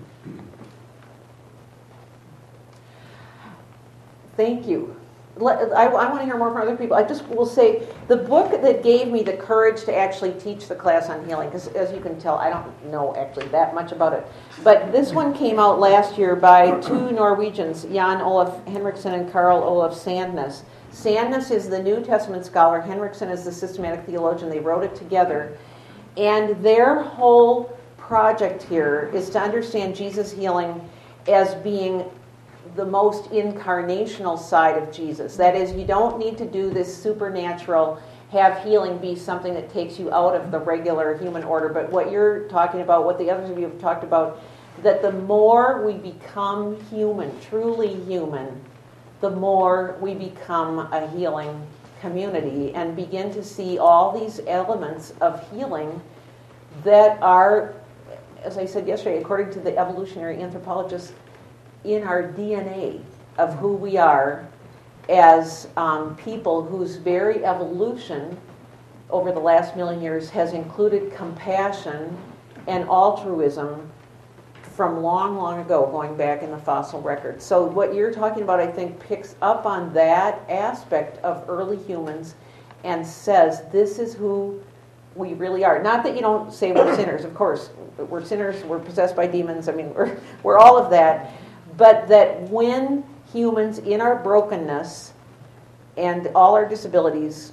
Thank you. Let, I, I want to hear more from other people. I just will say the book that gave me the courage to actually teach the class on healing, because as you can tell, I don't know actually that much about it. But this one came out last year by two Norwegians, Jan Olaf Henriksen and Carl Olaf Sandnes. Sandnes is the New Testament scholar. Henriksen is the systematic theologian. They wrote it together. And their whole project here is to understand Jesus' healing as being the most incarnational side of Jesus. That is, you don't need to do this supernatural, have healing be something that takes you out of the regular human order. But what you're talking about, what the others of you have talked about, that the more we become human, truly human, the more we become a healing community and begin to see all these elements of healing that are, as I said yesterday, according to the evolutionary anthropologists, in our D N A of who we are as um, people whose very evolution over the last million years has included compassion and altruism from long, long ago, going back in the fossil record. So what you're talking about, I think, picks up on that aspect of early humans and says, this is who we really are. Not that you don't say we're sinners, of course. We're sinners, we're possessed by demons, I mean, we're, we're all of that. But that when humans in our brokenness and all our disabilities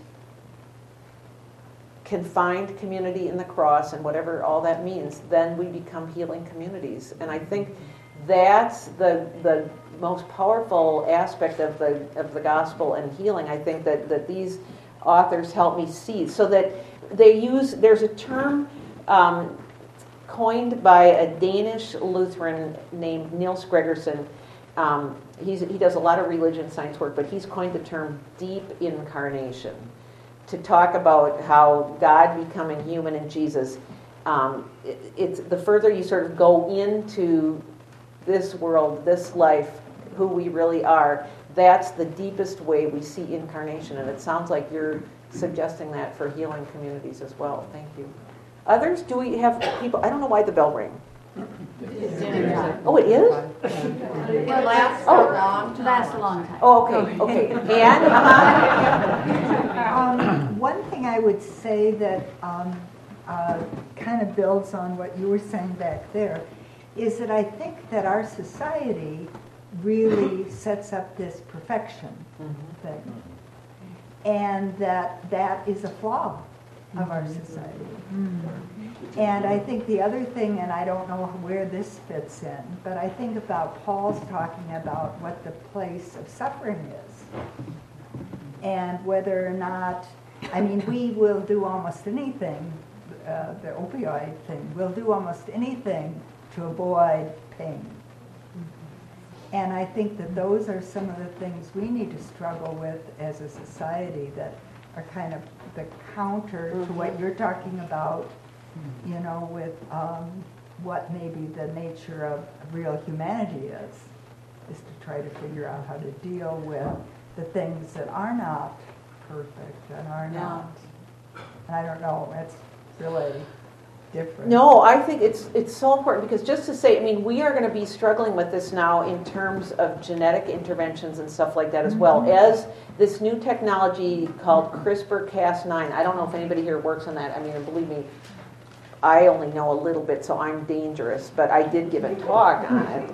can find community in the cross and whatever all that means, then we become healing communities. And I think that's the the most powerful aspect of the of the gospel and healing. I think that, that these authors help me see. So that they use, there's a term um, coined by a Danish Lutheran named Niels Gregersen. Um, he's, he does a lot of religion science work, but he's coined the term deep incarnation to talk about how God becoming human in Jesus. Um, it, it's the further you sort of go into this world, this life, who we really are, that's the deepest way we see incarnation. And it sounds like you're suggesting that for healing communities as well. Thank you. Others, do we have people? I don't know why the bell rang. Oh, it is? It lasts Oh. a long time. Lasts a long time. Oh, okay, okay. And, uh-huh. Um, one thing I would say that um, uh, kind of builds on what you were saying back there is that I think that our society really sets up this perfection Mm-hmm. thing. And that that is a flaw of our society. And I think the other thing, and I don't know where this fits in, but I think about Paul's talking about what the place of suffering is. And whether or not, I mean, we will do almost anything, uh, the opioid thing, we'll do almost anything to avoid pain. And I think that those are some of the things we need to struggle with as a society that are kind of the counter to what you're talking about, you know, with um, what maybe the nature of real humanity is, is to try to figure out how to deal with the things that are not perfect and are not. And I don't know, it's really different. No, I think it's it's so important because just to say, I mean, we are going to be struggling with this now in terms of genetic interventions and stuff like that as well as this new technology called CRISPR Cas nine. I don't know if anybody here works on that. I mean, believe me, I only know a little bit, so I'm dangerous, but I did give a talk on it.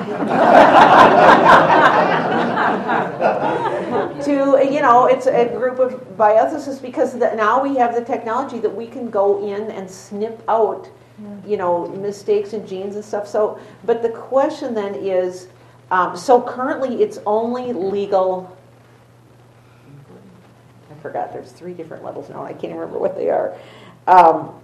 to, you know, it's a group of bioethicists because the, now we have the technology that we can go in and snip out, you know, mistakes in genes and stuff. So, but the question then is, um, so currently it's only legal, I forgot, there's three different levels now, I can't remember what they are. Um,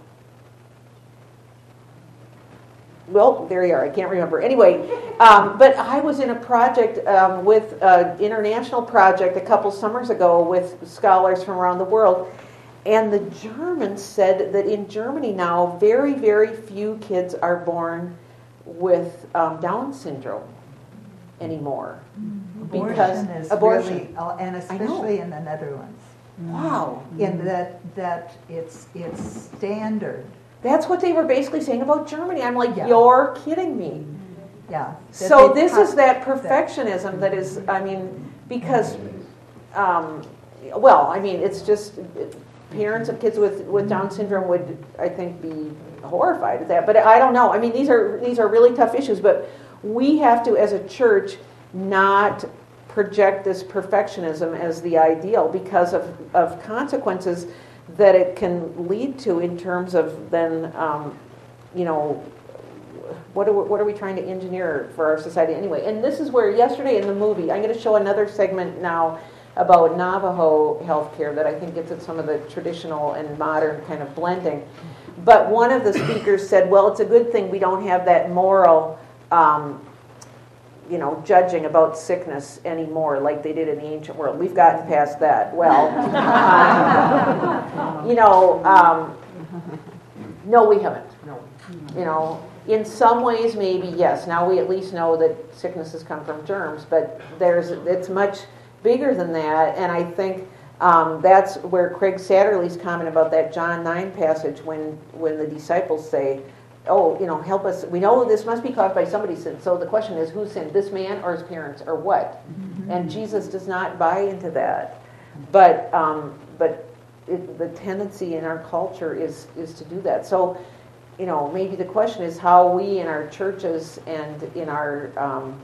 Well, there you are. I can't remember. Anyway, um, but I was in a project um, with an international project a couple summers ago with scholars from around the world, and the Germans said that in Germany now, very, very few kids are born with um, Down syndrome anymore. Abortion Because is abortion. really, uh, and especially in the Netherlands. Wow. In that that it's it's standard. That's what they were basically saying about Germany. I'm like, Yeah. you're kidding me. Yeah. So That they this cut- is that perfectionism that is, I mean, because, um, well, I mean, it's just parents of kids with, with Down syndrome would, I think, be horrified at that. But I don't know. I mean, these are these are really tough issues. But we have to, as a church, not project this perfectionism as the ideal because of, of consequences that it can lead to in terms of then, um, you know, what are, we, what are we trying to engineer for our society anyway? And this is where yesterday in the movie, I'm going to show another segment now about Navajo healthcare that I think gets at some of the traditional and modern kind of blending. But one of the speakers said, well, it's a good thing we don't have that moral um, you know, judging about sickness anymore like they did in the ancient world. We've gotten past that. Well, um, you know, um, no, we haven't. No. You know, in some ways, maybe yes. Now we at least know that sicknesses come from germs, but there's it's much bigger than that. And I think um, that's where Craig Satterley's comment about that John nine passage when when the disciples say, oh, you know, help us. We know this must be caused by somebody's sin. So the question is, who sinned, this man or his parents or what? Mm-hmm. And Jesus does not buy into that. But um, but it, the tendency in our culture is is to do that. So, you know, maybe the question is how we in our churches and in our um,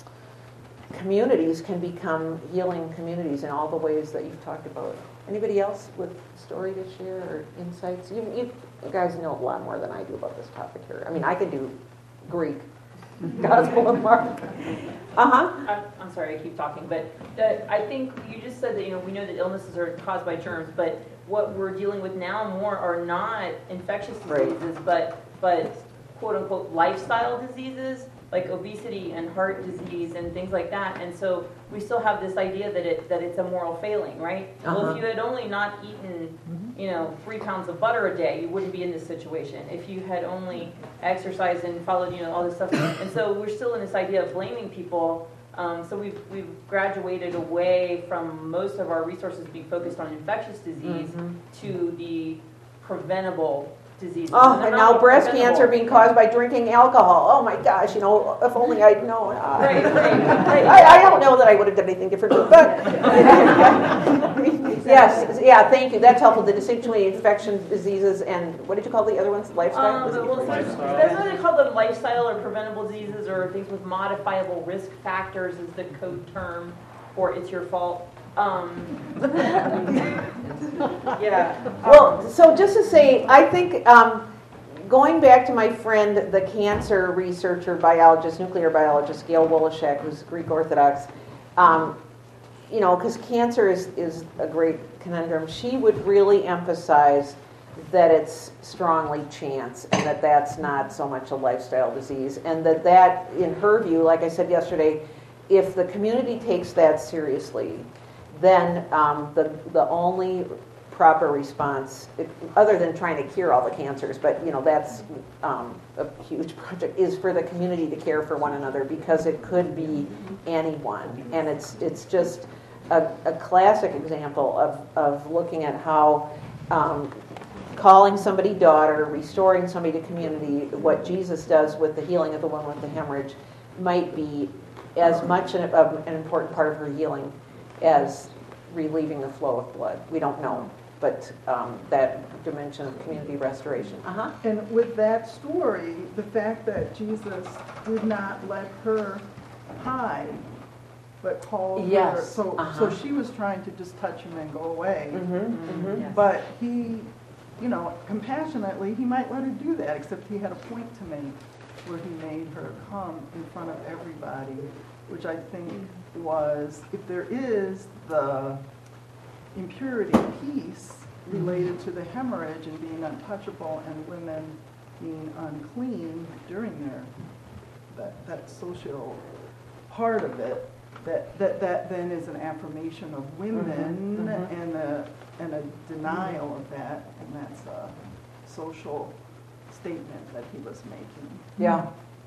communities can become healing communities in all the ways that you've talked about. Anybody else with a story to share or insights? You, you guys know a lot more than I do about this topic here. I mean, I can do Greek, Gospel of Mark. Uh-huh. I'm, I'm sorry, I keep talking, but uh, I think you just said that, you know, we know that illnesses are caused by germs, but what we're dealing with now more are not infectious diseases, Right. but, but quote-unquote lifestyle diseases, like obesity and heart disease and things like that. And so we still have this idea that it that it's a moral failing, right? Well, Uh-huh. if you had only not eaten, you know, three pounds of butter a day, you wouldn't be in this situation. If you had only exercised and followed, you know, all this stuff. And so we're still in this idea of blaming people. Um, so we've we've graduated away from most of our resources being focused on infectious disease Mhm. to the preventable diseases. Oh, they're and not now breast preventable. cancer being caused by drinking alcohol. Oh my gosh, you know, if only I'd known. Uh, Right, right, right. I, I don't know that I would have done anything differently, but yes, yeah, thank you. That's helpful. The distinction between infection diseases and what did you call the other ones? Lifestyle? Um, well, that's, that's what they call them, lifestyle or preventable diseases or things with modifiable risk factors is the code term, or it's your fault. Um, yeah. Well, so just to say, I think um, going back to my friend, the cancer researcher, biologist, nuclear biologist, Gail Wolosek, who's Greek Orthodox, um, you know, because cancer is, is a great conundrum, she would really emphasize that it's strongly chance and that that's not so much a lifestyle disease. And that that, in her view, like I said yesterday, if the community takes that seriously, then um, the the only proper response, it, other than trying to cure all the cancers, but you know that's um, a huge project, is for the community to care for one another because it could be anyone, and it's it's just a, a classic example of of looking at how um, calling somebody daughter, restoring somebody to community, what Jesus does with the healing of the woman with the hemorrhage, might be as much an, of an important part of her healing as relieving the flow of blood. We don't know, but um, that dimension of community restoration. Uh-huh. And with that story, the fact that Jesus did not let her hide, but called her, Yes. so Uh-huh. so she was trying to just touch him and go away. Mm-hmm. Mm-hmm. Yes. But he, you know, compassionately, he might let her do that, except he had a point to make where he made her come in front of everybody, which I think was, if there is the impurity piece related to the hemorrhage and being untouchable and women being unclean during their, that, that social part of it, that, that, that then is an affirmation of women Mhm, mhm. and a, and a denial of that, and that's a social statement that he was making. Yeah.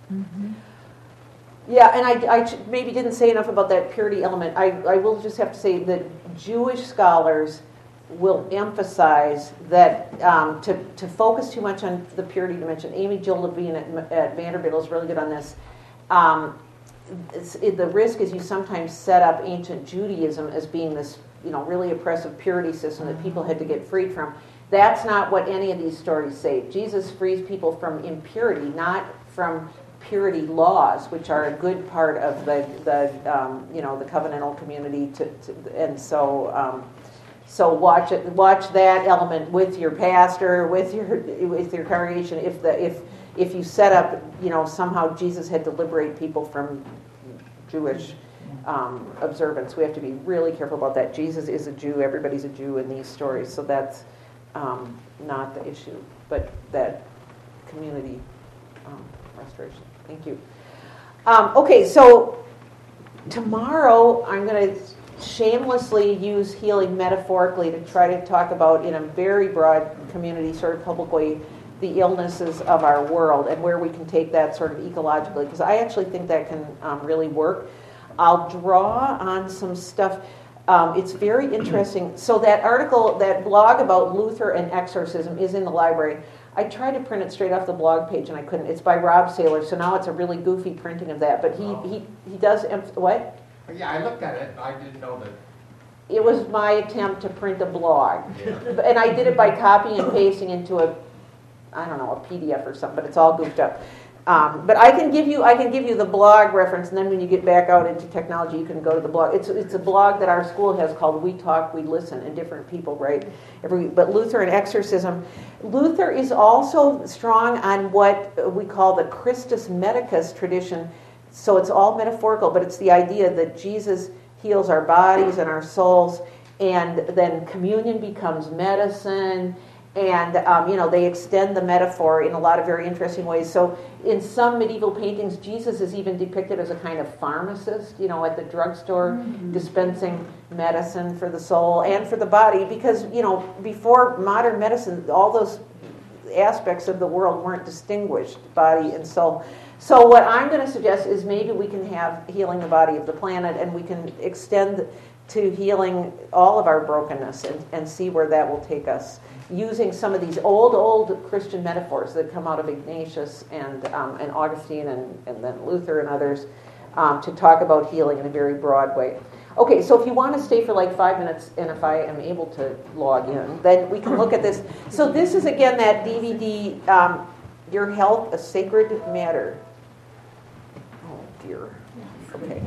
Yeah, and I, I maybe didn't say enough about that purity element. I, I will just have to say that Jewish scholars will emphasize that um, to, to focus too much on the purity dimension. Amy Jill Levine at, at Vanderbilt is really good on this. Um, it's, it, the risk is you sometimes set up ancient Judaism as being this, you know, really oppressive purity system that people had to get freed from. That's not what any of these stories say. Jesus frees people from impurity, not from purity laws, which are a good part of the, the um, you know, the covenantal community. To, to and so, um, so watch it. Watch that element with your pastor, with your with your congregation. If the if if you set up, you know, somehow Jesus had to liberate people from Jewish um, observance, we have to be really careful about that. Jesus is a Jew. Everybody's a Jew in these stories, so that's um, not the issue, but that community um, restoration. Thank you. Um, okay, so tomorrow I'm going to shamelessly use healing metaphorically to try to talk about, in a very broad community sort of public way, the illnesses of our world and where we can take that sort of ecologically, because I actually think that can um, really work. I'll draw on some stuff. Um, it's very interesting. So that article, that blog about Luther and exorcism is in the library. I tried to print it straight off the blog page and I couldn't. It's by Rob Saylor, so now it's a really goofy printing of that. But he, Oh. he, he does, emph- what? Yeah, I looked at it. I didn't know that. It was my attempt to print a blog. Yeah. And I did it by copying and pasting into a, I don't know, a P D F or something, but it's all goofed up. Um, but I can give you I can give you the blog reference, and then when you get back out into technology, you can go to the blog. It's it's a blog that our school has called We Talk, We Listen, and different people write every. But Luther and exorcism, Luther is also strong on what we call the Christus Medicus tradition. So it's all metaphorical, but it's the idea that Jesus heals our bodies and our souls, and then communion becomes medicine. And, um, you know, they extend the metaphor in a lot of very interesting ways. So in some medieval paintings, Jesus is even depicted as a kind of pharmacist, you know, at the drugstore, mm-hmm. dispensing medicine for the soul and for the body. Because, you know, before modern medicine, all those aspects of the world weren't distinguished, body and soul. So what I'm going to suggest is maybe we can have healing the body of the planet, and we can extend to healing all of our brokenness and, and see where that will take us, using some of these old, old Christian metaphors that come out of Ignatius and um, and Augustine and, and then Luther and others um, to talk about healing in a very broad way. Okay, so if you want to stay for like five minutes, and if I am able to log in, then we can look at this. So this is, again, that D V D, um, Your Health, A Sacred Matter. Oh, dear. Okay.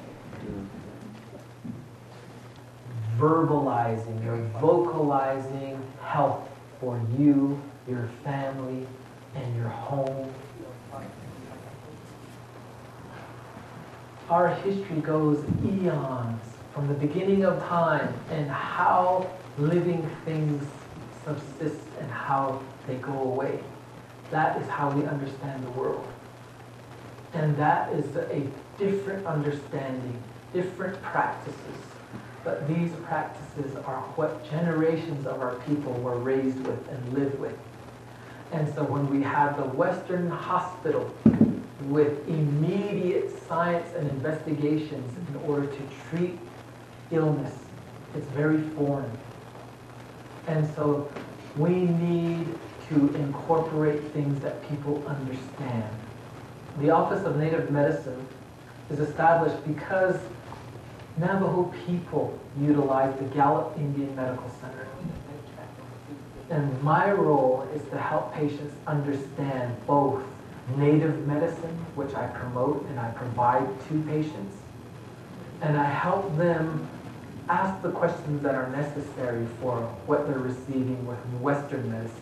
Verbalizing, you're vocalizing health for you, your family, and your home. Our history goes eons from the beginning of time, and how living things subsist and how they go away. That is how we understand the world. And that is a different understanding, different practices. But these practices are what generations of our people were raised with and live with. And so when we have the Western hospital with immediate science and investigations in order to treat illness, it's very foreign. And so we need to incorporate things that people understand. The Office of Native Medicine is established because Navajo people utilize the Gallup Indian Medical Center. And my role is to help patients understand both native medicine, which I promote and I provide to patients, and I help them ask the questions that are necessary for what they're receiving with Western medicine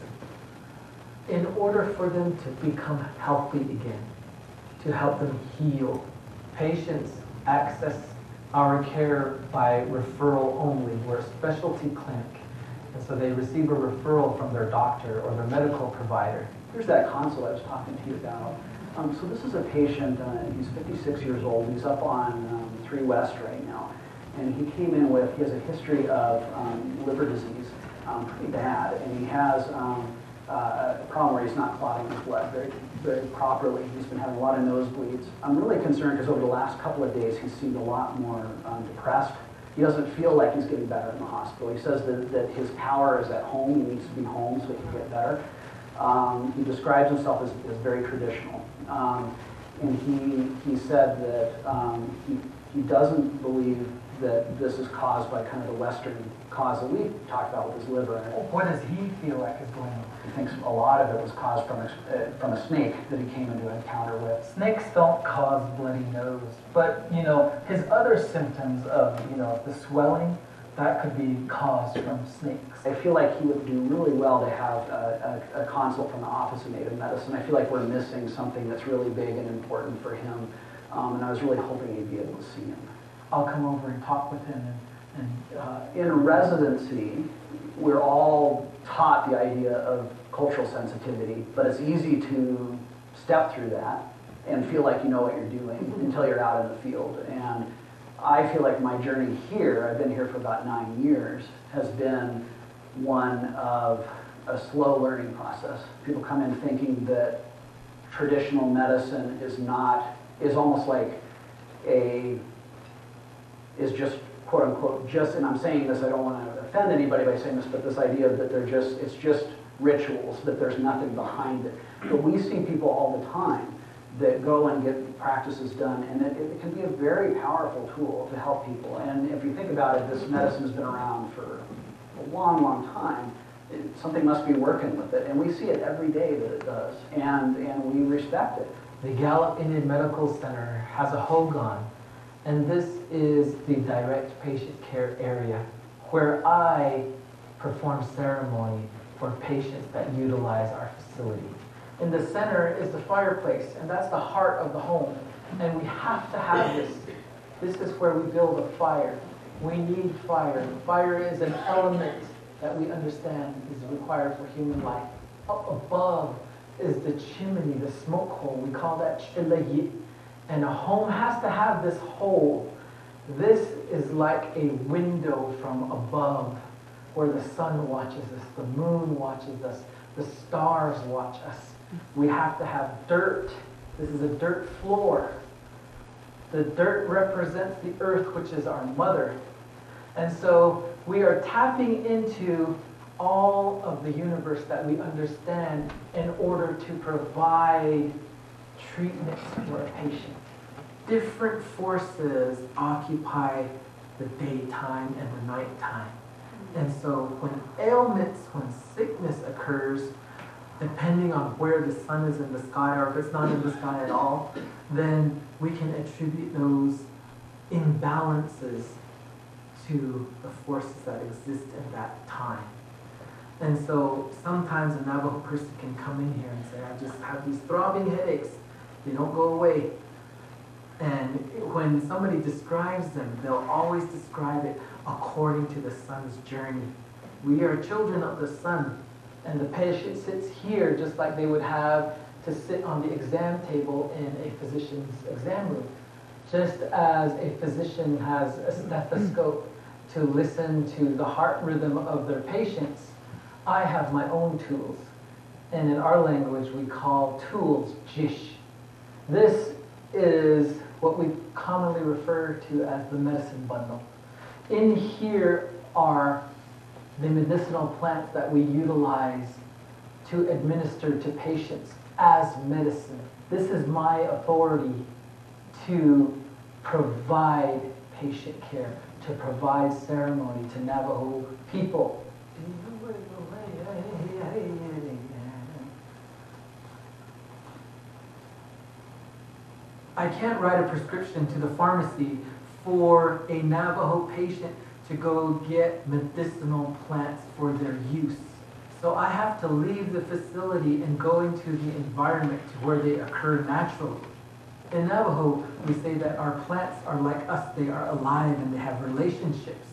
in order for them to become healthy again, to help them heal. Patients access our care by referral only. We're a specialty clinic, and so they receive a referral from their doctor or their medical provider. Here's that console I was talking to you about. Um, so this is a patient, uh, he's fifty-six years old, he's up on um, three West right now, and he came in with, he has a history of um, liver disease, um, pretty bad, and he has um, uh, a problem where he's not clotting his blood very, very properly. He's been having a lot of nosebleeds. I'm really concerned because over the last couple of days he's seemed a lot more um, depressed. He doesn't feel like he's getting better in the hospital. He says that, that his power is at home, he needs to be home so he can get better. Um, he describes himself as, as very traditional. Um, and he he said that um, he, he doesn't believe that this is caused by kind of the Western cause that we talked about with his liver. What does he feel like is going on? He thinks a lot of it was caused from a, uh, from a snake that he came into encounter with. Snakes don't cause bloody nose, but, you know, his other symptoms of, you know, the swelling, that could be caused from snakes. I feel like he would do really well to have a, a, a consult from the Office of Native Medicine. I feel like we're missing something that's really big and important for him, um, and I was really hoping he'd be able to see him. I'll come over and talk with him. And, and uh, in residency, we're all taught the idea of cultural sensitivity, but it's easy to step through that and feel like you know what you're doing until you're out in the field. And I feel like my journey here, I've been here for about nine years, has been one of a slow learning process. People come in thinking that traditional medicine is not, is almost like a, is just quote unquote, just, and I'm saying this, I don't want to offend anybody by saying this, but this idea that they're just, it's just rituals, that there's nothing behind it. But we see people all the time that go and get practices done, and it, it can be a very powerful tool to help people. And if you think about it, this medicine has been around for a long, long time. It, something must be working with it, and we see it every day that it does, and, and we respect it. The Gallup Indian Medical Center has a Hogan, and this is the direct patient care area where I perform ceremony for patients that utilize our facility. In the center is the fireplace, and that's the heart of the home. And we have to have this. This is where we build a fire. We need fire. Fire is an element that we understand is required for human life. Up above is the chimney, the smoke hole. We call that chilayi. And a home has to have this hole. This is like a window from above where the sun watches us, the moon watches us, the stars watch us. We have to have dirt. This is a dirt floor. The dirt represents the earth, which is our mother. And so we are tapping into all of the universe that we understand in order to provide treatment for a patient. Different forces occupy the daytime and the nighttime. And so when ailments, when sickness occurs, depending on where the sun is in the sky, or if it's not in the sky at all, then we can attribute those imbalances to the forces that exist in that time. And so sometimes a Navajo person can come in here and say, I just have these throbbing headaches. They don't go away. And when somebody describes them, they'll always describe it according to the sun's journey. We are children of the sun. And the patient sits here just like they would have to sit on the exam table in a physician's exam room. Just as a physician has a stethoscope to listen to the heart rhythm of their patients, I have my own tools. And in our language, we call tools jish. This is what we commonly refer to as the medicine bundle. In here are the medicinal plants that we utilize to administer to patients as medicine. This is my authority to provide patient care, to provide ceremony to Navajo people. I can't write a prescription to the pharmacy for a Navajo patient to go get medicinal plants for their use. So I have to leave the facility and go into the environment to where they occur naturally. In Navajo, we say that our plants are like us. They are alive and they have relationships.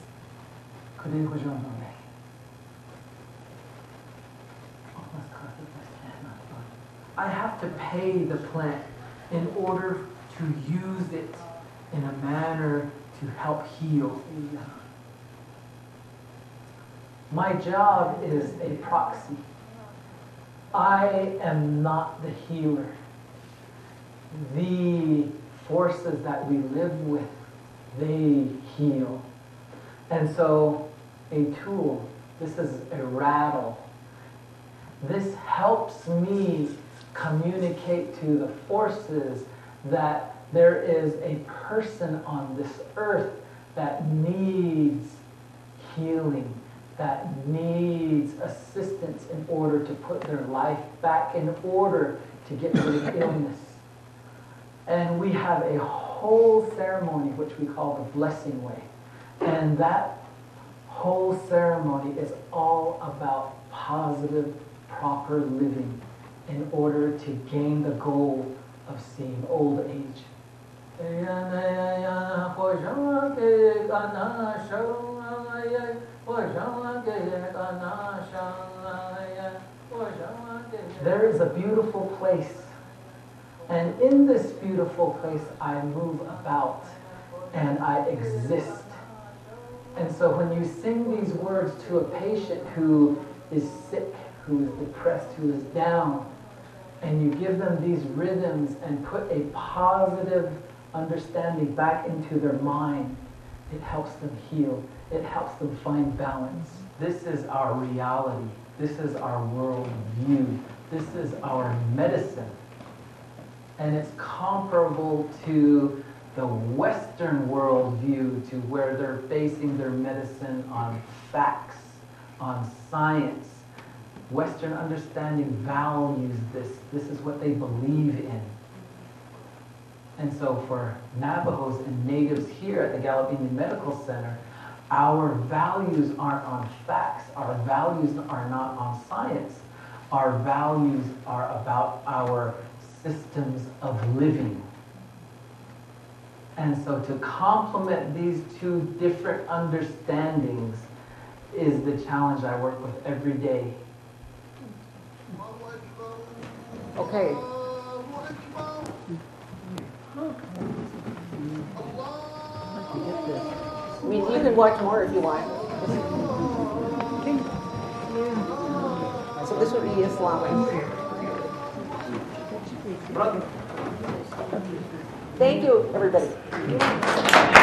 I have to pay the plant in order to use it in a manner to help heal. My job is a proxy. I am not the healer. The forces that we live with, they heal. And so a tool, this is a rattle. This helps me communicate to the forces that there is a person on this earth that needs healing, that needs assistance in order to put their life back in order to get rid of illness. And we have a whole ceremony which we call the Blessing Way. And that whole ceremony is all about positive, proper living in order to gain the goal of seeing old age. There is a beautiful place, and in this beautiful place I move about and I exist. And so when you sing these words to a patient who is sick, who is depressed, who is down, and you give them these rhythms and put a positive understanding back into their mind, it helps them heal. It helps them find balance. This is our reality. This is our world view. This is our medicine. And it's comparable to the Western world view, to where they're basing their medicine on facts, on science. Western understanding values this. This is what they believe in. And so for Navajos and natives here at the Gallup Indian Medical Center, our values aren't on facts. Our values are not on science. Our values are about our systems of living. And so to complement these two different understandings is the challenge I work with every day. Okay. I mean, you can watch more if you want. So this would be Islamic. Thank you, everybody.